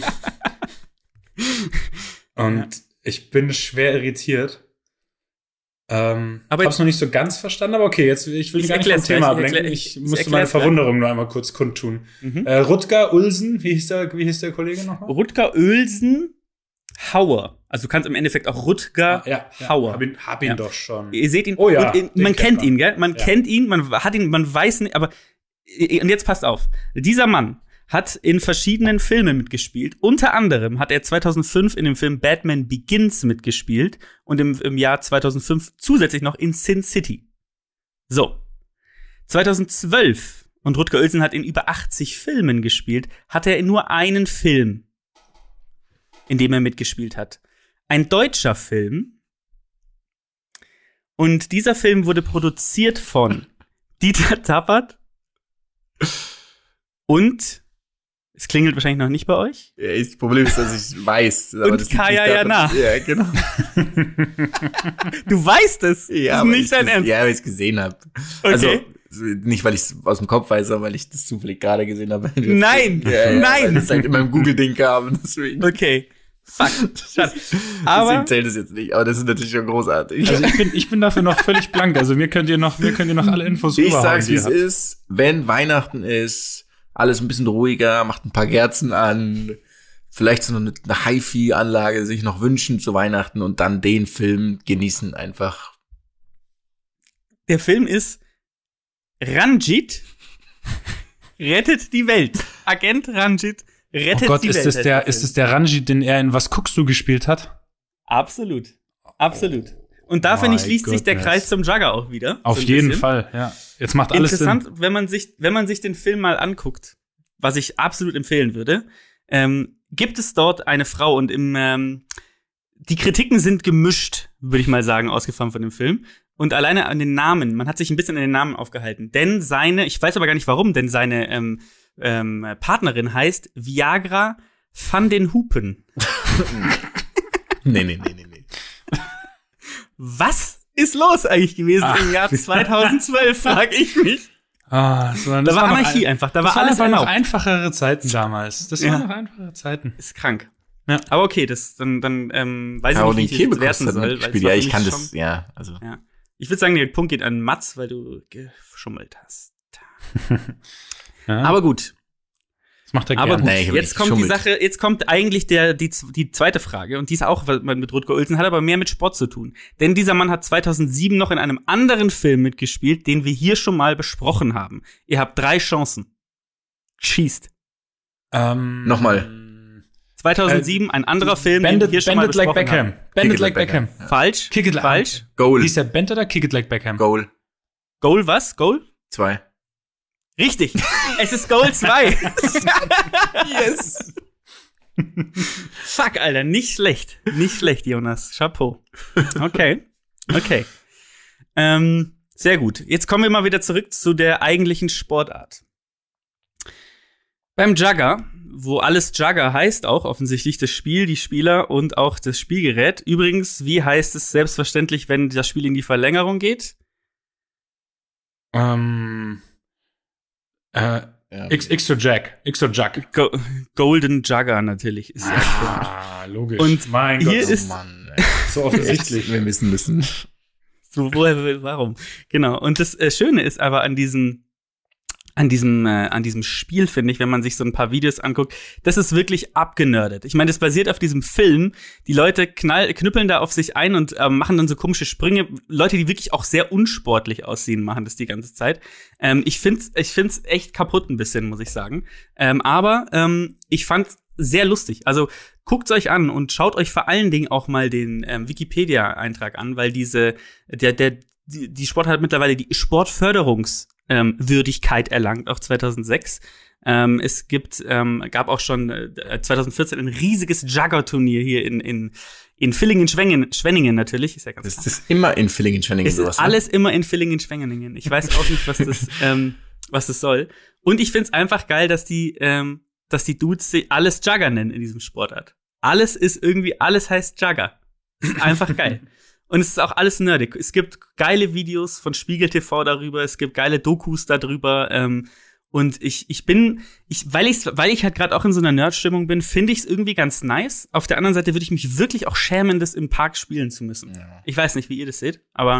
Und ja. Ich bin schwer irritiert. Ähm, aber hab's noch nicht so ganz verstanden, aber okay, jetzt ich will gar nicht vom Thema ablenken. Ich, ich musste meine Verwunderung nur einmal kurz kundtun. Mhm. Äh, Rutger Uelzen, wie hieß der, wie hieß der Kollege nochmal? Rutger Uelzen Hauer. Also du kannst im Endeffekt auch Rutger ah, ja, Hauer. Ja, hab ihn, hab ihn ja. doch schon. Ihr seht ihn. Oh ja. Und, man kennt ihn, gell? Man ja. kennt ihn, man hat ihn, man weiß nicht, aber und jetzt passt auf. Dieser Mann hat in verschiedenen Filmen mitgespielt. Unter anderem hat er zweitausendfünf in dem Film Batman Begins mitgespielt und im, im Jahr zweitausendfünf zusätzlich noch in Sin City. So. zweitausendzwölf, und Rutger Uelzen hat in über achtzig Filmen gespielt, hat er nur einen Film, in dem er mitgespielt hat. Ein deutscher Film. Und dieser Film wurde produziert von Dieter Tappert und es klingelt wahrscheinlich noch nicht bei euch. Ja, das Problem ist, dass ich weiß. Aber und das Kaya Jana. Ja, genau. Du weißt es. Ja, das ist nicht dein das, Ernst. Ja, weil ich es gesehen habe. Okay. Also, Nicht, weil ich es aus dem Kopf weiß, sondern weil ich das zufällig gerade gesehen habe. Nein, ja, ja, nein. Weil das halt in meinem Google-Ding kam. Deswegen. Okay. Fuck. Schade. Aber Deswegen zählt es jetzt nicht. Aber das ist natürlich schon großartig. Also ich bin, ich bin dafür noch völlig blank. Also mir könnt ihr noch, mir könnt ihr noch alle Infos Ich überhauen, sag's, die wie ihr es habt. ist. Wenn Weihnachten ist, alles ein bisschen ruhiger, macht ein paar Kerzen an, vielleicht so eine, eine Hi-Fi-Anlage sich noch wünschen zu Weihnachten und dann den Film genießen einfach. der Film ist Ranjit rettet die Welt. Agent Ranjit rettet Oh Gott, die ist Welt. das der, ist das der Ranjit, den er in Was guckst du gespielt hat? Absolut. Absolut. Und da, Oh finde ich, my schließt sich der goodness. Kreis zum Jugger auch wieder. Auf so ein jeden bisschen. Fall, ja. Jetzt macht alles Interessant, Sinn. wenn man sich, wenn man sich den Film mal anguckt, was ich absolut empfehlen würde, ähm, gibt es dort eine Frau und im, ähm, die Kritiken sind gemischt, würde ich mal sagen, ausgefallen von dem Film. Und alleine an den Namen, man hat sich ein bisschen an den Namen aufgehalten. Denn seine, ich weiß aber gar nicht warum, denn seine ähm, ähm, Partnerin heißt Viagra van den Hupen. Nee, nee, nee, nee, nee. Was ist los eigentlich gewesen Ach. im Jahr zweitausendzwölf, frag ich mich. Ah, das war, Da das war noch Anarchie ein, einfach, da das war alles einfach noch erlaubt. einfachere Zeiten damals. Das Ja. waren noch einfache Zeiten. Ist krank. Ja. Aber okay, das dann, dann ähm, weiß Ja, ich und nicht, den wie ich das Käbe jetzt werten kostet soll. mitgespielt. weil es Ja, war für ich mich kann schon- das, ja, also. Ja. Ich würde sagen, der Punkt geht an Mats, weil du geschummelt hast. Ja, Aber gut. das macht er Aber gerne. gut, Nee, ich hab jetzt nicht kommt die geschummelt. Sache, jetzt kommt eigentlich der, die, die zweite Frage und die ist auch mit Rutger Uelzen, hat aber mehr mit Sport zu tun. Denn dieser Mann hat zweitausendsieben noch in einem anderen Film mitgespielt, den wir hier schon mal besprochen haben. Ihr habt drei Chancen. Schießt. Ähm, Nochmal. zweitausendsieben, ein anderer Film, den wir Bandit, hier schon mal Bandit like besprochen Beckham. haben. Bandit Kick it like like Beckham. Beckham. Falsch. Kick it like- Falsch. Goal. Hieß der Band oder Kick it like Beckham? Goal. Goal was? Goal? Zwei. Richtig. Es ist Goal zwei. Yes. Fuck, Alter, nicht schlecht. Nicht schlecht, Jonas. Chapeau. Okay. Okay. Ähm, sehr gut. Jetzt kommen wir mal wieder zurück zu der eigentlichen Sportart. Beim Jugger, wo alles Jugger heißt, auch offensichtlich das Spiel, die Spieler und auch das Spielgerät. Übrigens, wie heißt es selbstverständlich, wenn das Spiel in die Verlängerung geht? Ähm, äh, Ja. X, X to Jack. X to Jack. Go Golden Jugger natürlich. Ist ja klar. Ah, logisch. Und mein hier Gott, ist- Oh Mann, ey. so offensichtlich. Wir wissen müssen. So, woher, warum? Genau. Und das äh, Schöne ist aber an diesem, an diesem, äh, an diesem Spiel, finde ich, wenn man sich so ein paar Videos anguckt, das ist wirklich abgenördet. Ich meine, das basiert auf diesem Film. Die Leute knall, knüppeln da auf sich ein und äh, machen dann so komische Sprünge. Leute, die wirklich auch sehr unsportlich aussehen, machen das die ganze Zeit. Ähm, ich find's, ich find's echt kaputt ein bisschen, muss ich sagen. Ähm, aber ähm, ich fand's sehr lustig. Also guckt's euch an und schaut euch vor allen Dingen auch mal den ähm, Wikipedia-Eintrag an, weil diese, der, der, die, die Sport hat mittlerweile die Sportförderungs ähm, Würdigkeit erlangt, auch zweitausendsechs. Ähm, es gibt, ähm, gab auch schon äh, zweitausendvierzehn ein riesiges Jugger-Turnier hier in, in, in Villingen-Schwenningen, Schwenningen natürlich, ist ja ganz Das klar. ist immer in Villingen-Schwenningen Es sowas. ist alles immer in Villingen-Schwenningen. Ich weiß auch nicht, was das, ähm, was das soll. Und ich find's einfach geil, dass die, ähm, dass die Dudes sich alles Jugger nennen in diesem Sportart. Alles ist irgendwie, alles heißt Jugger. Ist einfach geil. Und es ist auch alles nerdig. Es gibt geile Videos von Spiegel T V darüber, es gibt geile Dokus darüber. Ähm, und ich, ich bin, ich, weil ich, weil ich halt gerade auch in so einer Nerd-Stimmung bin, finde ich es irgendwie ganz nice. Auf der anderen Seite würde ich mich wirklich auch schämen, das im Park spielen zu müssen. Ja. Ich weiß nicht, wie ihr das seht, aber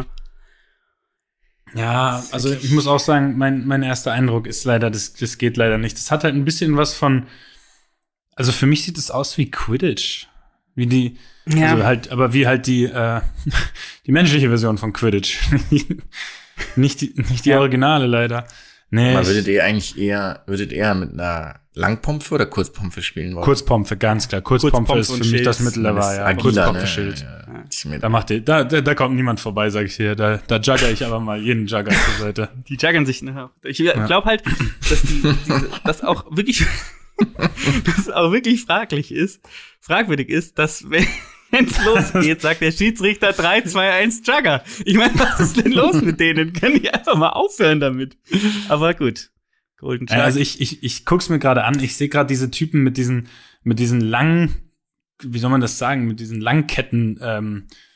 Ja, also ich muss auch sagen, mein, mein erster Eindruck ist leider, das, das geht leider nicht. Das hat halt ein bisschen was von, also für mich sieht es aus wie Quidditch. Wie die, Ja. also halt, aber wie halt die, äh, die menschliche Version von Quidditch. nicht die, nicht die Ja. Originale leider. Nee, Aber ich- würdet ihr eigentlich eher, würdet ihr mit einer Langpompe oder Kurzpompe spielen wollen? Kurzpompe, ganz klar. Kurzpompe Kurzpompe ist und für mich das Schild. Mittel der Das Wahl, ist ja. agiler, Kurzpompe, ne? Schild. Ja. Ich mir- Da macht ihr, da, da, da kommt niemand vorbei, sag ich dir. Da, da jugger ich aber mal jeden Jugger zur Seite. die juggern sich. Ne? Ich glaube halt, dass die, diese, das auch wirklich, dass es auch wirklich fraglich ist, fragwürdig ist, dass wenn es losgeht, sagt der Schiedsrichter drei, zwei, eins Jugger. Ich meine, was ist denn los mit denen? Können die einfach mal aufhören damit? Aber gut. Golden Jug. Ja, also ich, ich, ich guck's mir gerade an. Ich sehe gerade diese Typen mit diesen, mit diesen langen, wie soll man das sagen, mit diesen Langketten, ähm,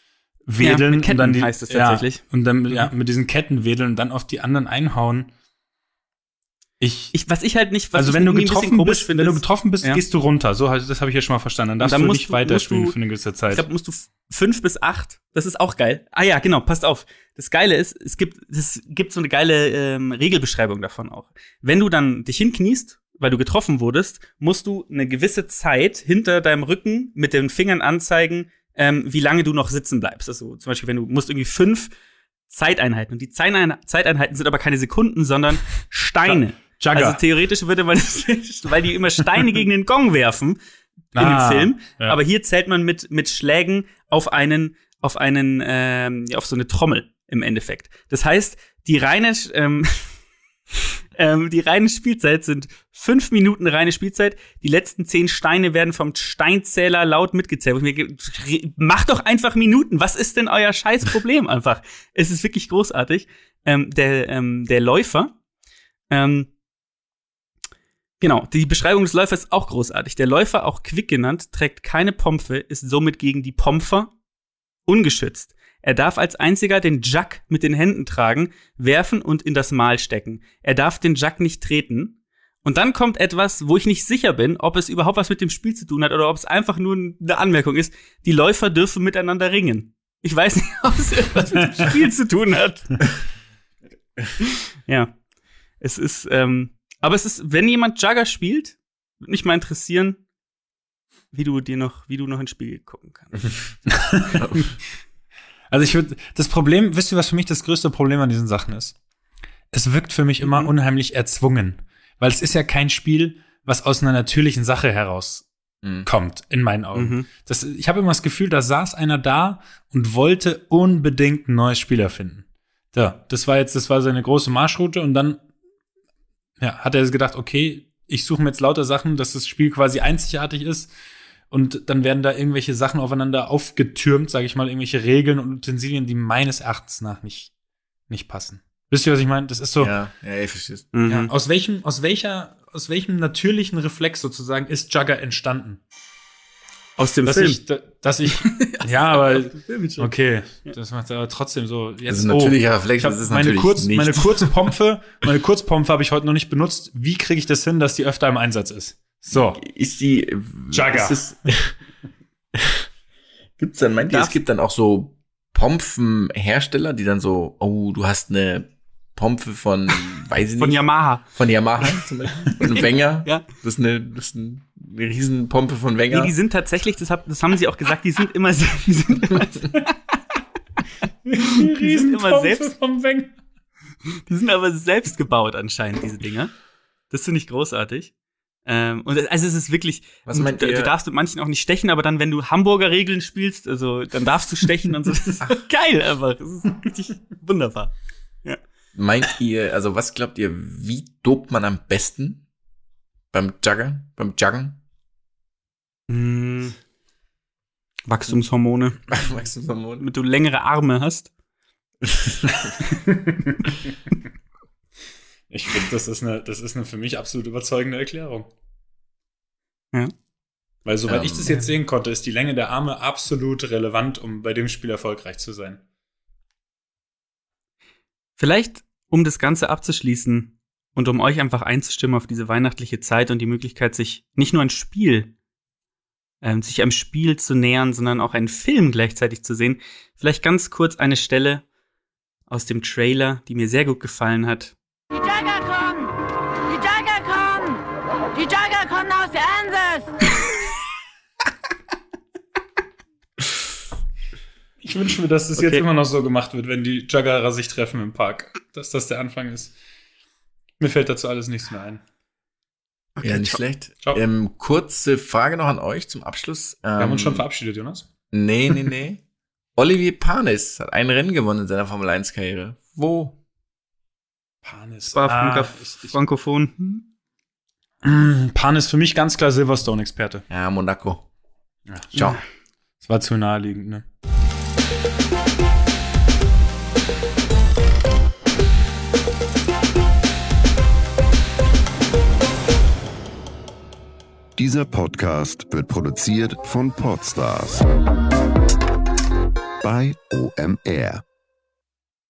wedeln. Ja, mit Ketten und dann die, heißt es tatsächlich. Ja, und dann ja, Mhm. mit diesen Ketten wedeln und dann auf die anderen einhauen. Ich, Ich, was ich halt nicht, was also ich wenn du irgendwie ein bisschen getroffen komisch bist, finde, wenn du ist- getroffen bist, Ja. gehst du runter. So, das habe ich ja schon mal verstanden. Dann darfst dann du musst nicht du- weiterspielen musst du- für eine gewisse Zeit. Ich glaube, musst du f- fünf bis acht. Das ist auch geil. Ah ja, genau, passt auf. Das Geile ist, es gibt, es gibt so eine geile ähm, Regelbeschreibung davon auch. Wenn du dann dich hinkniest, weil du getroffen wurdest, musst du eine gewisse Zeit hinter deinem Rücken mit den Fingern anzeigen, ähm, wie lange du noch sitzen bleibst. Also zum Beispiel, wenn du musst irgendwie fünf Zeiteinheiten. Und die Zeitein- Zeiteinheiten sind aber keine Sekunden, sondern Steine. Jugger. Also theoretisch würde man, weil die immer Steine gegen den Gong werfen in Ah, dem Film. ja. Aber hier zählt man mit, mit Schlägen auf einen, auf einen, ähm, ja, auf so eine Trommel im Endeffekt. Das heißt, die reine, ähm, ähm, die reine Spielzeit sind fünf Minuten reine Spielzeit. Die letzten zehn Steine werden vom Steinzähler laut mitgezählt. Wo ich mir ge- Macht doch einfach Minuten. Was ist denn euer scheiß Problem einfach? Es ist wirklich großartig. Ähm, der, ähm, der Läufer, ähm, Genau, die Beschreibung des Läufers ist auch großartig. Der Läufer, auch Quick genannt, trägt keine Pompe, ist somit gegen die Pomper ungeschützt. Er darf als einziger den Jack mit den Händen tragen, werfen und in das Mal stecken. Er darf den Jack nicht treten. Und dann kommt etwas, wo ich nicht sicher bin, ob es überhaupt was mit dem Spiel zu tun hat oder ob es einfach nur eine Anmerkung ist. Die Läufer dürfen miteinander ringen. Ich weiß nicht, ob es etwas mit dem Spiel zu tun hat. Ja, es ist, ähm, aber es ist, wenn jemand Jugger spielt, würde mich mal interessieren, wie du dir noch, wie du noch ins Spiel gucken kannst. Also ich würde, das Problem, wisst ihr, was für mich das größte Problem an diesen Sachen ist? Es wirkt für mich immer Mhm. unheimlich erzwungen. Weil es ist ja kein Spiel, was aus einer natürlichen Sache heraus Mhm. kommt, in meinen Augen. Mhm. Das, ich habe immer das Gefühl, da saß einer da und wollte unbedingt ein neues Spiel erfinden. Ja, das war jetzt, das war seine große Marschroute und dann ja, hat er gedacht, okay, ich suche mir jetzt lauter Sachen, dass das Spiel quasi einzigartig ist und dann werden da irgendwelche Sachen aufeinander aufgetürmt, sage ich mal, irgendwelche Regeln und Utensilien, die meines Erachtens nach nicht, nicht passen. Wisst ihr, was ich meine? Das ist so, Ja, ja, ich verstehe. Mhm. ja, aus welchem, aus welcher, aus welchem natürlichen Reflex sozusagen ist Jugger entstanden? Aus dem Dass Film. ich, da- dass ich, ja, aber, okay, das macht aber trotzdem so, jetzt, Das ist ein natürlicher Reflex, ich hab das ist meine, natürlich Kurz, nicht. meine Kurzpompe, meine Kurzpompe habe ich heute noch nicht benutzt. Wie kriege ich das hin, dass die öfter im Einsatz ist? So. Ist die, Jugger. ist es- Gibt's dann, meint ihr, Darf- es gibt dann auch so Pompenhersteller, die dann so, oh, du hast eine Pompe von, weiß ich Von nicht, Yamaha. von Yamaha zum Beispiel, von Wenger. Ja. Das ist eine, das ist eine Riesenpompe von Wenger. Nee, die sind tatsächlich, das, hab, das haben sie auch gesagt, die sind immer, se- die sind immer, die sind immer selbst, vom Wenger. die sind aber selbst gebaut anscheinend, diese Dinger. Das finde ich großartig. Ähm, und also es ist wirklich, Was meint du, ihr? du darfst mit manchen auch nicht stechen, aber dann, wenn du Hamburger-Regeln spielst, also dann darfst du stechen und so. Das ist geil einfach. Das ist richtig wunderbar. Meint ihr, also was glaubt ihr, wie dopt man am besten beim Jugger, beim Juggen? Mm. Wachstumshormone, Weißt du, Simone? damit du längere Arme hast. Ich finde, das ist eine, das ist eine für mich absolut überzeugende Erklärung. Ja. Weil soweit Ähm, ich das jetzt sehen konnte, ist die Länge der Arme absolut relevant, um bei dem Spiel erfolgreich zu sein. Vielleicht, um das Ganze abzuschließen und um euch einfach einzustimmen auf diese weihnachtliche Zeit und die Möglichkeit, sich nicht nur ein Spiel, ähm, sich einem Spiel zu nähern, sondern auch einen Film gleichzeitig zu sehen. Vielleicht ganz kurz eine Stelle aus dem Trailer, die mir sehr gut gefallen hat. Die Jugger kommen! Die Jugger kommen! Die Jugger kommen aus Kansas! Ich wünsche mir, dass das Okay. jetzt immer noch so gemacht wird, wenn die Juggerer sich treffen im Park. Dass das der Anfang ist. Mir fällt dazu alles nichts mehr ein. Ja, nicht schlecht. Ciao. Ähm, kurze Frage noch an euch zum Abschluss. Ähm, Wir haben uns schon verabschiedet, Jonas. Nee, nee, nee. Olivier Panis hat ein Rennen gewonnen in seiner Formel eins Karriere. Wo? Panis. War Ah, Franka- ich, ich, Frankophon. Mm, Panis für mich ganz klar Silverstone-Experte. Ja, Monaco. Ja. Ciao. Das war zu naheliegend, ne? Dieser Podcast wird produziert von Podstars bei O M R.